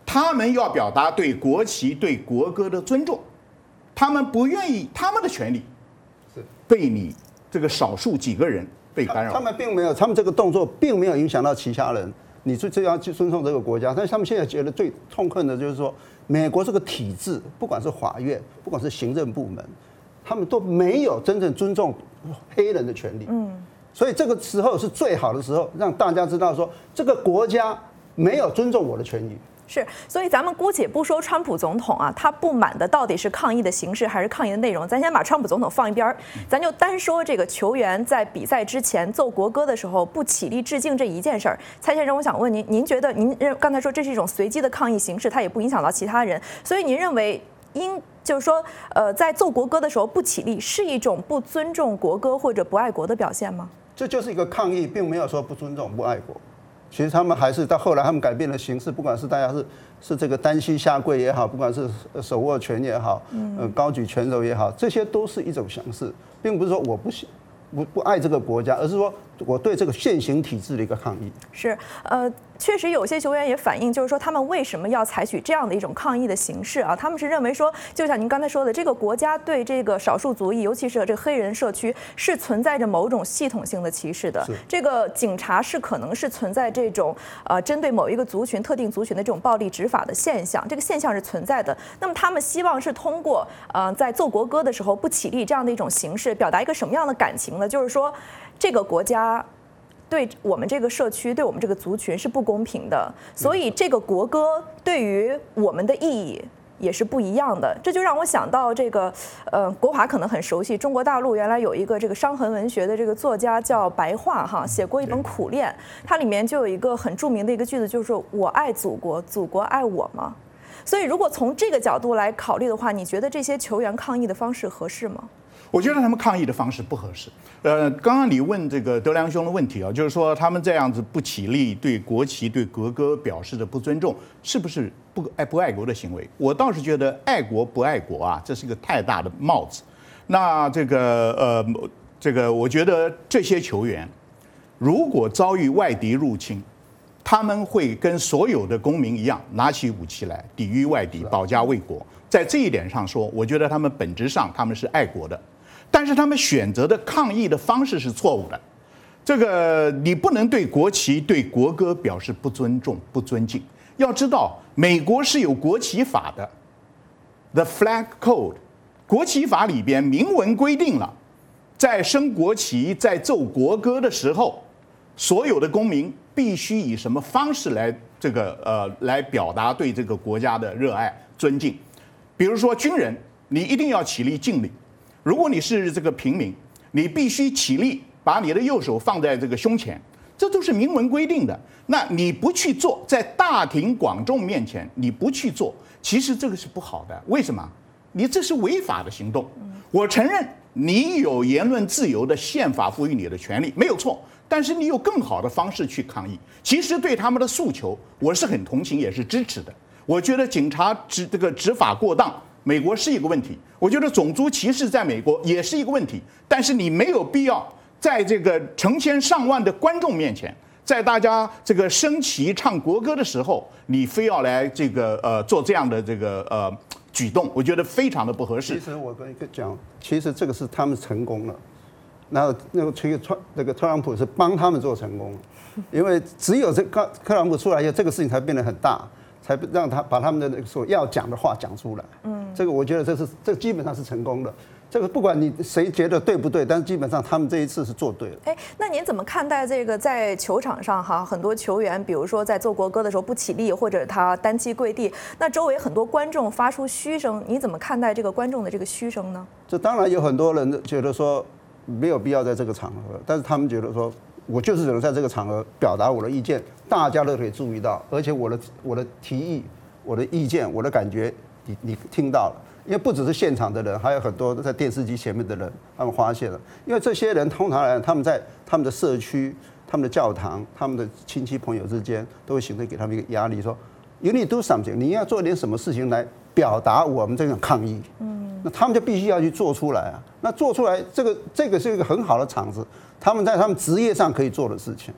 Speaker 19: 他们要表达对国旗、对国歌的尊重，他们不愿意他们的权利被你这个少数几个人被干扰。
Speaker 18: 他们并没有，他们这个动作并没有影响到其他人。你就要去尊重这个国家，但是他们现在觉得最痛恨的就是说，美国这个体制，不管是法院，不管是行政部门，他们都没有真正尊重黑人的权利。所以这个时候是最好的时候，让大家知道说，这个国家没有尊重我的权益。
Speaker 2: 是，所以咱们姑且不说川普总统啊，他不满的到底是抗议的形式还是抗议的内容，咱先把川普总统放一边，咱就单说这个球员在比赛之前奏国歌的时候不起立致敬这一件事儿。蔡先生，我想问您，您觉得您刚才说这是一种随机的抗议形式，它也不影响到其他人，所以您认为就是说，在奏国歌的时候不起立是一种不尊重国歌或者不爱国的表现吗？
Speaker 18: 这就是一个抗议，并没有说不尊重、不爱国。其实他们还是到后来，他们改变了形式，不管是大家是这个单膝下跪也好，不管是手握拳也好，高举拳头也好，这些都是一种形式，并不是说我不爱这个国家，而是说我对这个现行体制的一个抗议。
Speaker 2: 是，确实有些球员也反映，就是说他们为什么要采取这样的一种抗议的形式啊？他们是认为说，就像您刚才说的，这个国家对这个少数族裔，尤其是这个黑人社区，是存在着某种系统性的歧视的。这个警察是可能是存在这种针对某一个族群、特定族群的这种暴力执法的现象，这个现象是存在的。那么他们希望是通过在奏国歌的时候不起立这样的一种形式，表达一个什么样的感情呢？就是说，这个国家对我们这个社区、对我们这个族群是不公平的，所以这个国歌对于我们的意义也是不一样的。这就让我想到这个，国华可能很熟悉，中国大陆原来有一个这个伤痕文学的这个作家叫白桦哈，写过一本《苦恋》，它里面就有一个很著名的一个句子，就是说我爱祖国，祖国爱我吗？所以如果从这个角度来考虑的话，你觉得这些球员抗议的方式合适吗？
Speaker 19: 我觉得他们抗议的方式不合适。刚刚你问这个德良兄的问题啊，就是说他们这样子不起立，对国旗、对国歌表示的不尊重，是不是不爱国的行为？我倒是觉得爱国不爱国啊，这是一个太大的帽子。那这个，我觉得这些球员如果遭遇外敌入侵，他们会跟所有的公民一样，拿起武器来抵御外敌，保家卫国。在这一点上说，我觉得他们本质上他们是爱国的。但是他们选择的抗议的方式是错误的，这个你不能对国旗、对国歌表示不尊重、不尊敬。要知道，美国是有国旗法的 ，The Flag Code， 国旗法里边明文规定了，在升国旗、在奏国歌的时候，所有的公民必须以什么方式来表达对这个国家的热爱、尊敬。比如说军人，你一定要起立敬礼。如果你是这个平民，你必须起立，把你的右手放在这个胸前，这都是明文规定的。那你不去做，在大庭广众面前你不去做，其实这个是不好的。为什么？你这是违法的行动。我承认你有言论自由的宪法赋予你的权利，没有错。但是你有更好的方式去抗议。其实对他们的诉求，我是很同情，也是支持的。我觉得警察执法过当，美国是一个问题，我觉得种族歧视在美国也是一个问题，但是你没有必要在这个成千上万的观众面前，在大家这个升旗唱国歌的时候，你非要来做这样的举动，我觉得非常的不合适。
Speaker 18: 其实我跟你讲，其实这个是他们成功了，那个特朗普是帮他们做成功，因为只有特朗普出来以后，这个事情才变得很大。才让他把他们的所要讲的话讲出来。这个我觉得这基本上是成功的。这个不管你谁觉得对不对，但是基本上他们这一次是做对了。
Speaker 2: 那您怎么看待这个在球场上哈，很多球员比如说在奏国歌的时候不起立，或者他单膝跪地，那周围很多观众发出嘘声，你怎么看待这个观众的这个嘘声呢？
Speaker 18: 这当然有很多人觉得说没有必要在这个场合，但是他们觉得说，我就是只能在这个场合表达我的意见，大家都可以注意到，而且我的提议、我的意见、我的感觉，你听到了。因为不只是现场的人，还有很多在电视机前面的人，他们发现了。因为这些人通常来，他们在他们的社区、他们的教堂、他们的亲戚朋友之间，都会形成给他们一个压力，说 "You need to do something"， 你要做点什么事情来表达我们这种抗议。那他们就必须要去做出来啊。那做出来，这个是一个很好的场子，他们在他们职业上可以做的事情。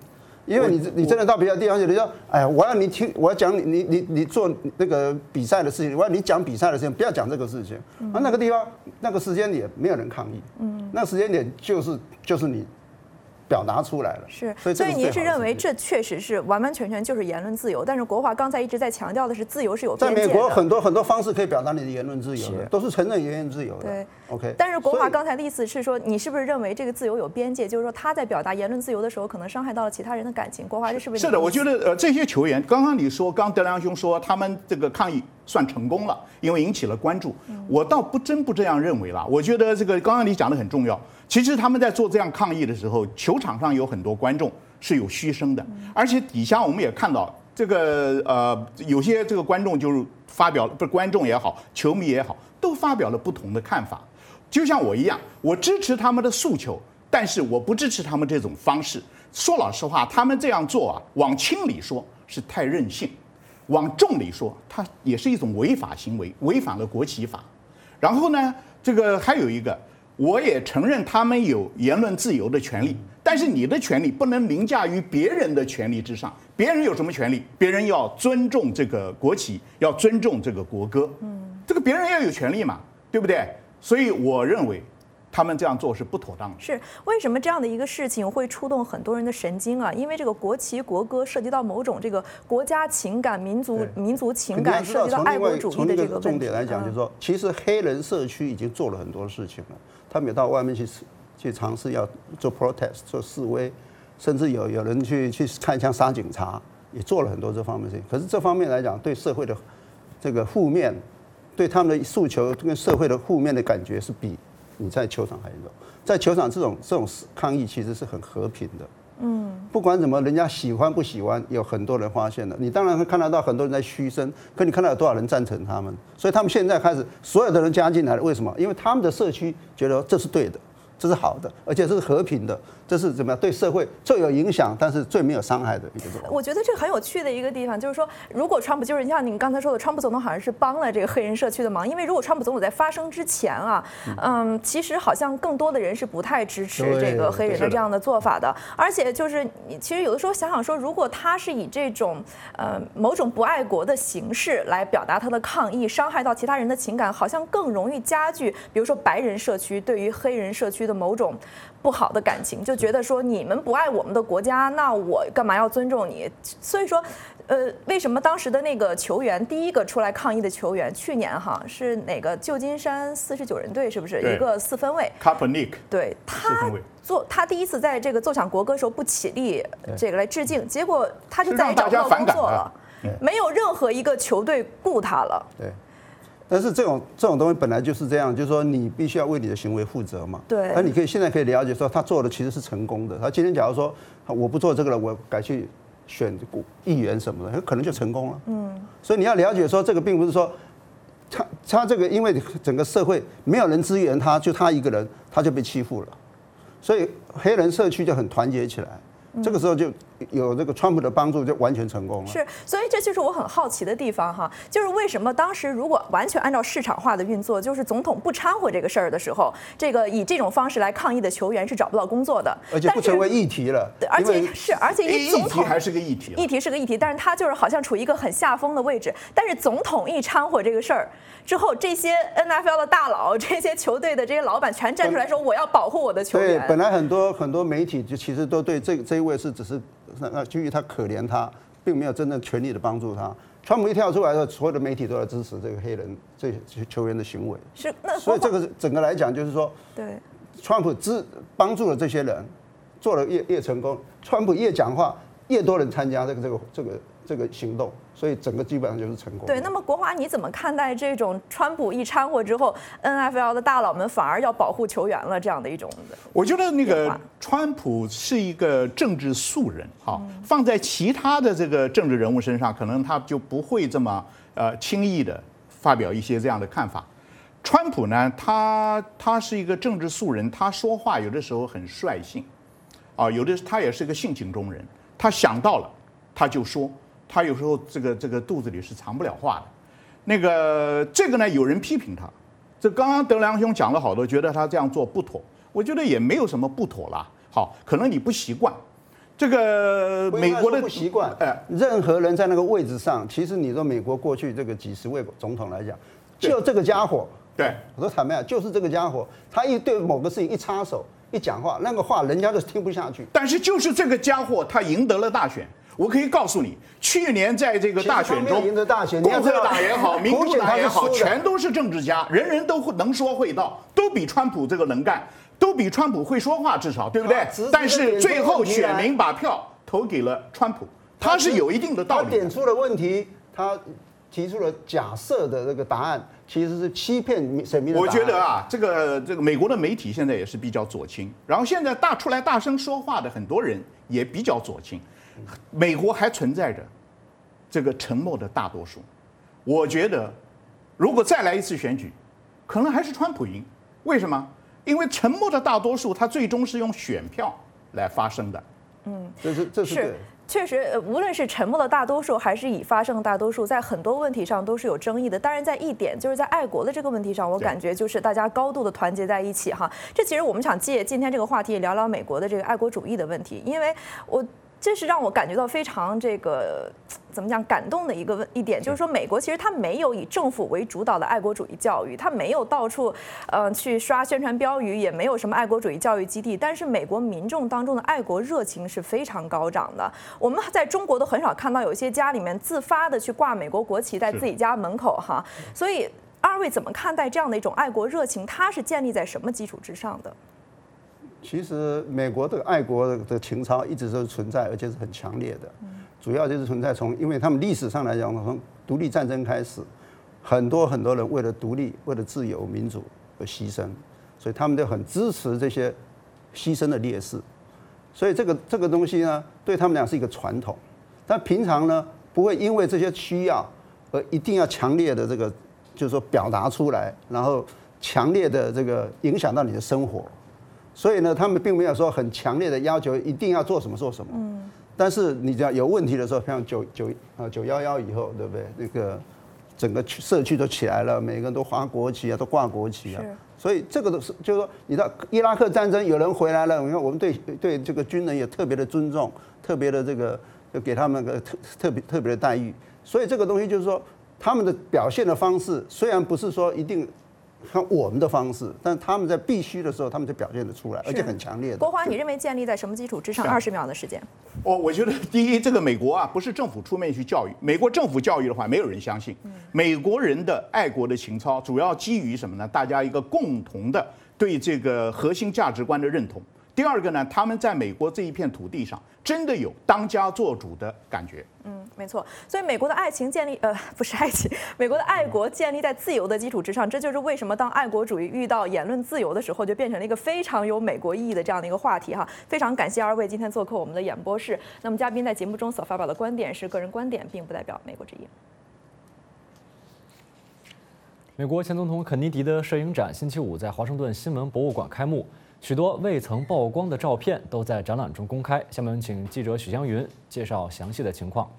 Speaker 18: 因为你真的到别的地方去，你说，哎呀，我要你听，我要讲你做那个比赛的事情，我要你讲比赛的事情，不要讲这个事情。那个地方那个时间点没有人抗议，那时间点就是你表达出来了。
Speaker 2: 是，所以您是认为这确实是完完全全就是言论自由，但是国华刚才一直在强调的是自由是有边界的。
Speaker 18: 在美国很多方式可以表达你的言论自由的，都是承认言论自由的。
Speaker 2: 对
Speaker 18: ，OK。
Speaker 2: 但是国华刚才的意思是说，你是不是认为这个自由有边界？就是说他在表达言论自由的时候，可能伤害到了其他人的感情。国华这是不是？
Speaker 19: 是的，我觉得这些球员，刚德良兄说他们这个抗议算成功了，因为引起了关注。我倒不这样认为了。我觉得这个刚刚你讲的很重要。其实他们在做这样抗议的时候，球场上有很多观众是有嘘声的，而且底下我们也看到这个有些这个观众就是发表，不是观众也好，球迷也好，都发表了不同的看法。就像我一样，我支持他们的诉求，但是我不支持他们这种方式。说老实话，他们这样做啊，往轻里说是太任性，往重里说，它也是一种违法行为，违反了国旗法。然后呢，这个还有一个。我也承认他们有言论自由的权利，但是你的权利不能凌驾于别人的权利之上。别人有什么权利？别人要尊重这个国旗，要尊重这个国歌。这个别人要有权利嘛，对不对？所以我认为他们这样做是不妥当的。
Speaker 2: 是为什么这样的一个事情会触动很多人的神经啊？因为这个国旗国歌涉及到某种这个国家情感、民族情感，涉及到爱国主义的这个问题。
Speaker 18: 重点来讲，就是说，其实黑人社区已经做了很多事情了。他们也到外面去尝试要做 protest 做示威，甚至有人去开枪杀警察，也做了很多这方面的事情。可是这方面来讲，对社会的这个负面，对他们的诉求跟社会的负面的感觉是比你在球场还严重。在球场这种抗议其实是很和平的。不管怎么，人家喜欢不喜欢，有很多人发现了。你当然会看得到很多人在嘘声，可你看到有多少人赞成他们？所以他们现在开始所有的人加进来了。为什么？因为他们的社区觉得这是对的，这是好的，而且这是和平的，这是怎么样对社会最有影响，但是最没有伤害的一个做法。
Speaker 2: 我觉得这很有趣的一个地方就是说，如果川普就是像你刚才说的，川普总统好像是帮了这个黑人社区的忙，因为如果川普总统在发生之前啊，其实好像更多的人是不太支持这个黑人的这样的做法的，而且就是其实有的时候想想说，如果他是以这种某种不爱国的形式来表达他的抗议，伤害到其他人的情感，好像更容易加剧，比如说白人社区对于黑人社区的某种不好的感情，就觉得说你们不爱我们的国家，那我干嘛要尊重你？所以说，为什么当时的那个球员，第一个出来抗议的球员，去年哈是哪个旧金山49人队，是不是一个4分卫
Speaker 19: ？Kaepernick，
Speaker 2: 对他第一次在这个奏响国歌时候不起立，这个来致敬，结果他就再也找不到工作了，没有任何一个球队雇他了。
Speaker 18: 对。但是这种东西本来就是这样，就是说你必须要为你的行为负责嘛。
Speaker 2: 对。
Speaker 18: 那你现在可以了解说，他做的其实是成功的。他今天假如说我不做这个了，我改去选议员什么的，可能就成功了。所以你要了解说，这个并不是说他这个因为整个社会没有人支援他，就他一个人他就被欺负了，所以黑人社区就很团结起来。这个时候就有这个川普的帮助，就完全成功了。
Speaker 2: 是，所以这就是我很好奇的地方哈，就是为什么当时如果完全按照市场化的运作，就是总统不掺和这个事儿的时候，这个以这种方式来抗议的球员是找不到工作的，
Speaker 18: 而且不成为议题了。
Speaker 2: 而且一总统
Speaker 19: 还是个议题，
Speaker 2: 议题是个议题，但是他就是好像处于一个很下风的位置。但是总统一掺和这个事儿之后，这些 NFL 的大佬、这些球队的这些老板全站出来说，我要保护我的球员。
Speaker 18: 对，本来很多媒体就其实都对这一位是只是基于他可怜他，并没有真正全力的帮助他。川普一跳出来的时候，所有的媒体都在支持这个黑人这些球员的行为。
Speaker 2: 是，
Speaker 18: 所以这个整个来讲就是说，
Speaker 2: 对，
Speaker 18: 川普帮助了这些人，做了越成功，川普越讲话，越多人参加这个行动，所以整个基本上就是成功。
Speaker 2: 对，那么国华你怎么看待这种川普一掺和之后 ，NFL 的大佬们反而要保护球员了这样的一种？
Speaker 19: 我觉得那个川普是一个政治素人，放在其他的这个政治人物身上，可能他就不会这么轻易的发表一些这样的看法。川普呢，他是一个政治素人，他说话有的时候很率性，有的他也是个性情中人，他想到了他就说。他有时候这个肚子里是藏不了话的，这个呢，有人批评他。这刚刚德良兄讲了好多，觉得他这样做不妥。我觉得也没有什么不妥啦。好，可能你不习惯。 这个美国的
Speaker 18: 不习惯，任何人在那个位置上，其实你说美国过去这个几十位总统来讲，就这个家伙，
Speaker 19: 对，
Speaker 18: 我说坦白讲，就是这个家伙，他一对某个事情一插手一讲话，那个话人家就听不下去。
Speaker 19: 但是就是这个家伙，他赢得了大选。我可以告诉你，去年在这个大选中，
Speaker 18: 赢得大选，
Speaker 19: 共和党也好，民主党也好，全都是政治家，人人都能说会道，都比川普这个能干。都比川普会说话，至少对不对？但是最后选民把票投给了川普，他是有一定的道理。
Speaker 18: 他点出了问题，他提出了假设的这个答案，其实是欺骗选民的答案。
Speaker 19: 我觉得啊，这个美国的媒体现在也是比较左倾，然后现在出来大声说话的很多人也比较左倾。美国还存在着这个沉默的大多数。我觉得，如果再来一次选举，可能还是川普赢。为什么？因为沉默的大多数，它最终是用选票来发生的。
Speaker 18: 这是对。
Speaker 2: 确实，无论是沉默的大多数，还是已发生的大多数，在很多问题上都是有争议的。当然，在一点就是在爱国的这个问题上，我感觉就是大家高度的团结在一起哈。这其实我们想借今天这个话题聊聊美国的这个爱国主义的问题，因为这是让我感觉到非常这个怎么讲感动的一点，就是说美国其实它没有以政府为主导的爱国主义教育，它没有到处去刷宣传标语，也没有什么爱国主义教育基地，但是美国民众当中的爱国热情是非常高涨的。我们在中国都很少看到有一些家里面自发的去挂美国国旗在自己家门口哈，所以二位怎么看待这样的一种爱国热情？它是建立在什么基础之上的？
Speaker 18: 其实美国的爱国的情操一直都存在，而且是很强烈的。主要就是存在因为他们历史上来讲，从独立战争开始，很多人为了独立、为了自由、民主而牺牲，所以他们就很支持这些牺牲的烈士。所以这个东西呢，对他们俩是一个传统。但平常呢，不会因为这些需要而一定要强烈的就是说表达出来，然后强烈的影响到你的生活。所以呢，他们并没有说很强烈的要求一定要做什么。但是你只要有问题的时候，像911以后，对不对？那个整个社区都起来了，每个人都划国旗啊，都挂国旗啊。所以这个就是说，你知道伊拉克战争有人回来了，你看我们对这个军人也特别的尊重，特别的给他们个特别的待遇。所以这个东西就是说，他们的表现的方式虽然不是说一定像我们的方式，但他们在必须的时候，他们就表现得出来，而且很强烈的。
Speaker 2: 国华，你认为建立在什么基础之上？20秒的时间。
Speaker 19: 我觉得第一，这个美国啊，不是政府出面去教育，美国政府教育的话，没有人相信。美国人的爱国的情操，主要基于什么呢？大家一个共同的对这个核心价值观的认同。第二个呢，他们在美国这一片土地上，真的有当家作主的感觉。
Speaker 2: 没错。所以美国的爱情建立，不是爱情，美国的爱国建立在自由的基础之上。这就是为什么当爱国主义遇到言论自由的时候，就变成了一个非常有美国意义的这样的一个话题哈。非常感谢二位今天做客我们的演播室。那么嘉宾在节目中所发表的观点是个人观点，并不代表美国之音。
Speaker 1: 美国前总统肯尼迪的摄影展星期五在华盛顿新闻博物馆开幕。许多未曾曝光的照片都在展览中公开。下面请记者许湘云介绍详细的情况。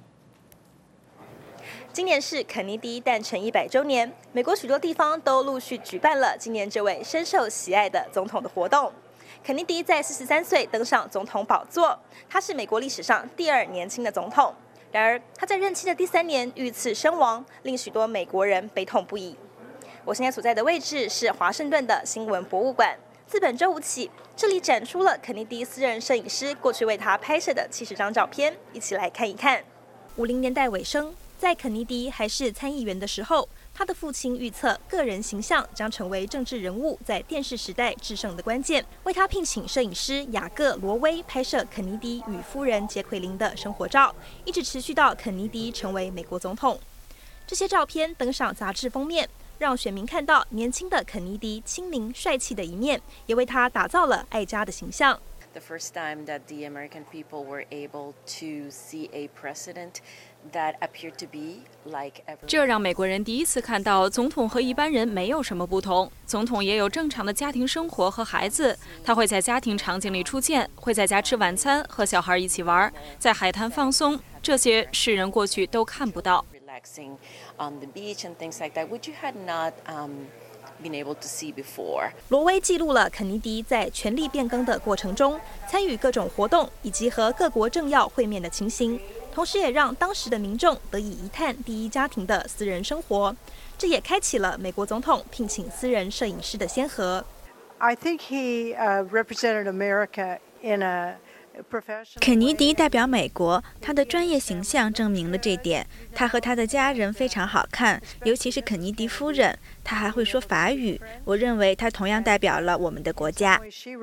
Speaker 20: 今年是肯尼迪诞辰100周年，美国许多地方都陆续举办了纪念这位深受喜爱的总统的活动。肯尼迪在43岁登上总统宝座，他是美国历史上第2年轻的总统。然而，他在任期的第3年遇刺身亡，令许多美国人悲痛不已。我现在所在的位置是华盛顿的新闻博物馆。自本周五起，这里展出了肯尼迪私人摄影师过去为他拍摄的70张照片，一起来看一看。50年代尾声，在肯尼迪还是参议员的时候，他的父亲预测个人形象将成为政治人物在电视时代制胜的关键，为他聘请摄影师雅各·罗威拍摄肯尼迪与夫人杰奎琳的生活照，一直持续到肯尼迪成为美国总统。这些照片登上杂志封面，让选民看到年轻的肯尼迪亲民帅气的一面，也为他打造了爱家的形象。
Speaker 21: The first time that the American people were able to see a president that appeared to be like everyone.
Speaker 17: 这让美国人第一次看到总统和一般人没有什么不同。总统也有正常的家庭生活和孩子，他会在家庭场景里出现，会在家吃晚餐，和小孩一起玩，在海滩放松，这些世人过去都看不到。
Speaker 21: Relaxing on the beach and things like that, which you had not been able to see before.
Speaker 20: 罗威记录了肯尼迪在权力变更的过程中参与各种活动以及和各国政要会面的情形，同时也让当时的民众得以一探第一家庭的私人生活。这也开启了美国总统聘请私人摄影师的先河。
Speaker 5: I think he represented America in a
Speaker 22: 肯尼迪代表美国，他的专业形象证明了这点。他和他的家人非常好看，尤其是肯尼迪夫人，他还会说法语。我认为他同样代表了我们的国家。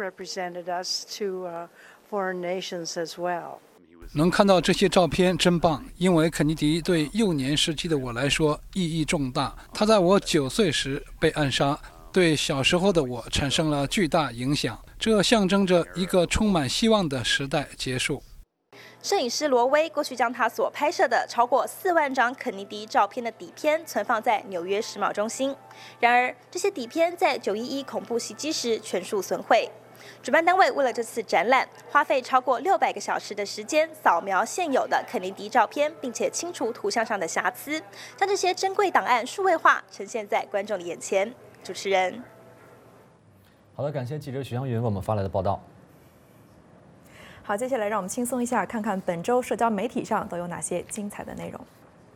Speaker 23: 能看到这些照片真棒，因为肯尼迪对幼年时期的我来说意义重大。他在我9岁时被暗杀，对小时候的我产生了巨大影响。这象征着一个充满希望的时代结束。
Speaker 20: 摄影师罗威过去将他所拍摄的超过4万张肯尼迪照片的底片存放在纽约时髦中心。然而，这些底片在911恐怖袭击时全数损毁。主办单位为了这次展览，花费超过600个小时的时间扫描现有的肯尼迪照片，并且清除图像上的瑕疵，将这些珍贵档案数位化，呈现在观众的眼前。主持人。
Speaker 1: 好的，感谢记者许湘云为我们发来的报道。
Speaker 2: 好，接下来让我们轻松一下，看看本周社交媒体上都有哪些精彩的内容。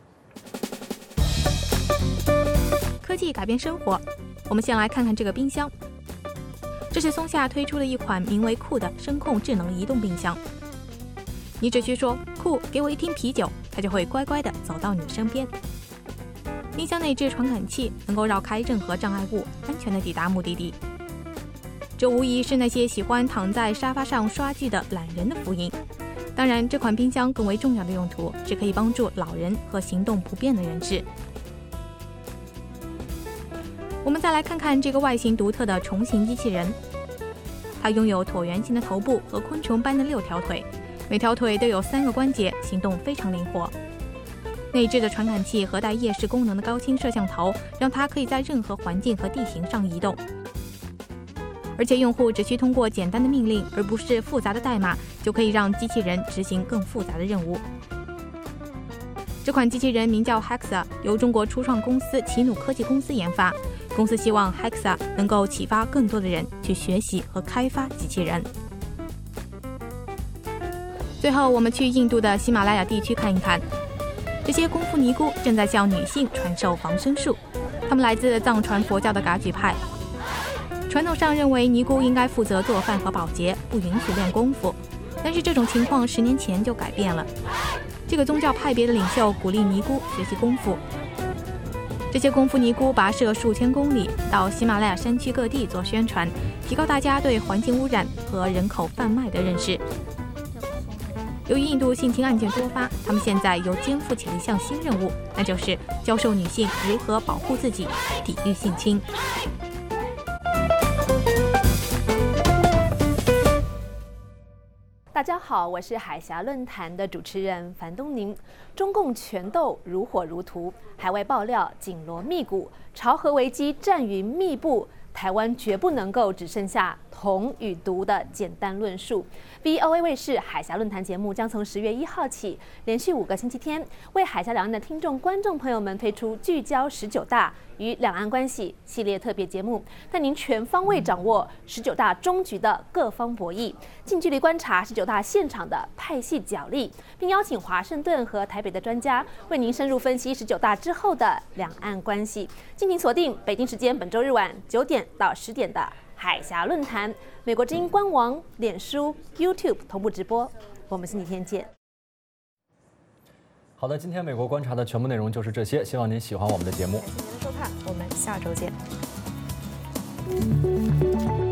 Speaker 24: 科技改变生活，我们先来看看这个冰箱。这是松下推出的一款名为酷的声控智能移动冰箱。你只需说酷，给我1听啤酒，它就会乖乖地走到你身边。冰箱内置传感器，能够绕开任何障碍物，安全地抵达目的地。这无疑是那些喜欢躺在沙发上刷剧的懒人的福音。当然，这款冰箱更为重要的用途是可以帮助老人和行动不便的人士。我们再来看看这个外形独特的虫形机器人，它拥有椭圆形的头部和昆虫般的6条腿，每条腿都有3个关节，行动非常灵活。内置的传感器和带夜视功能的高清摄像头，让它可以在任何环境和地形上移动。而且用户只需通过简单的命令，而不是复杂的代码，就可以让机器人执行更复杂的任务。这款机器人名叫 Hexa， 由中国初创公司奇努科技公司研发。公司希望 Hexa 能够启发更多的人去学习和开发机器人。最后，我们去印度的喜马拉雅地区看一看，这些功夫尼姑正在向女性传授防身术。他们来自藏传佛教的噶举派。传统上认为尼姑应该负责做饭和保洁，不允许练功夫。但是这种情况10年前就改变了。这个宗教派别的领袖鼓励尼姑学习功夫。这些功夫尼姑跋涉数千公里到喜马拉雅山区各地做宣传，提高大家对环境污染和人口贩卖的认识。由于印度性侵案件多发，他们现在又肩负起了一项新任务，那就是教授女性如何保护自己，抵御性侵。
Speaker 25: 大家好，我是海峡论坛的主持人樊东宁。中共权斗如火如荼，海外爆料紧锣密鼓，朝核危机战云密布，台湾绝不能够只剩下统与独的简单论述。VOA 卫视海峡论坛节目将从10月1号起，连续5个星期天，为海峡两岸的听众、观众朋友们推出聚焦19大与两岸关系系列特别节目，带您全方位掌握19大终局的各方博弈，近距离观察19大现场的派系角力，并邀请华盛顿和台北的专家为您深入分析19大之后的两岸关系。敬请锁定北京时间本周日晚9点到10点的海峡论坛，美国之音官网、脸书、YouTube 同步直播。我们星期天见。
Speaker 1: 好的，今天美国观察的全部内容就是这些，希望您喜欢我们的节目。
Speaker 2: 谢谢您的收看，我们下周见。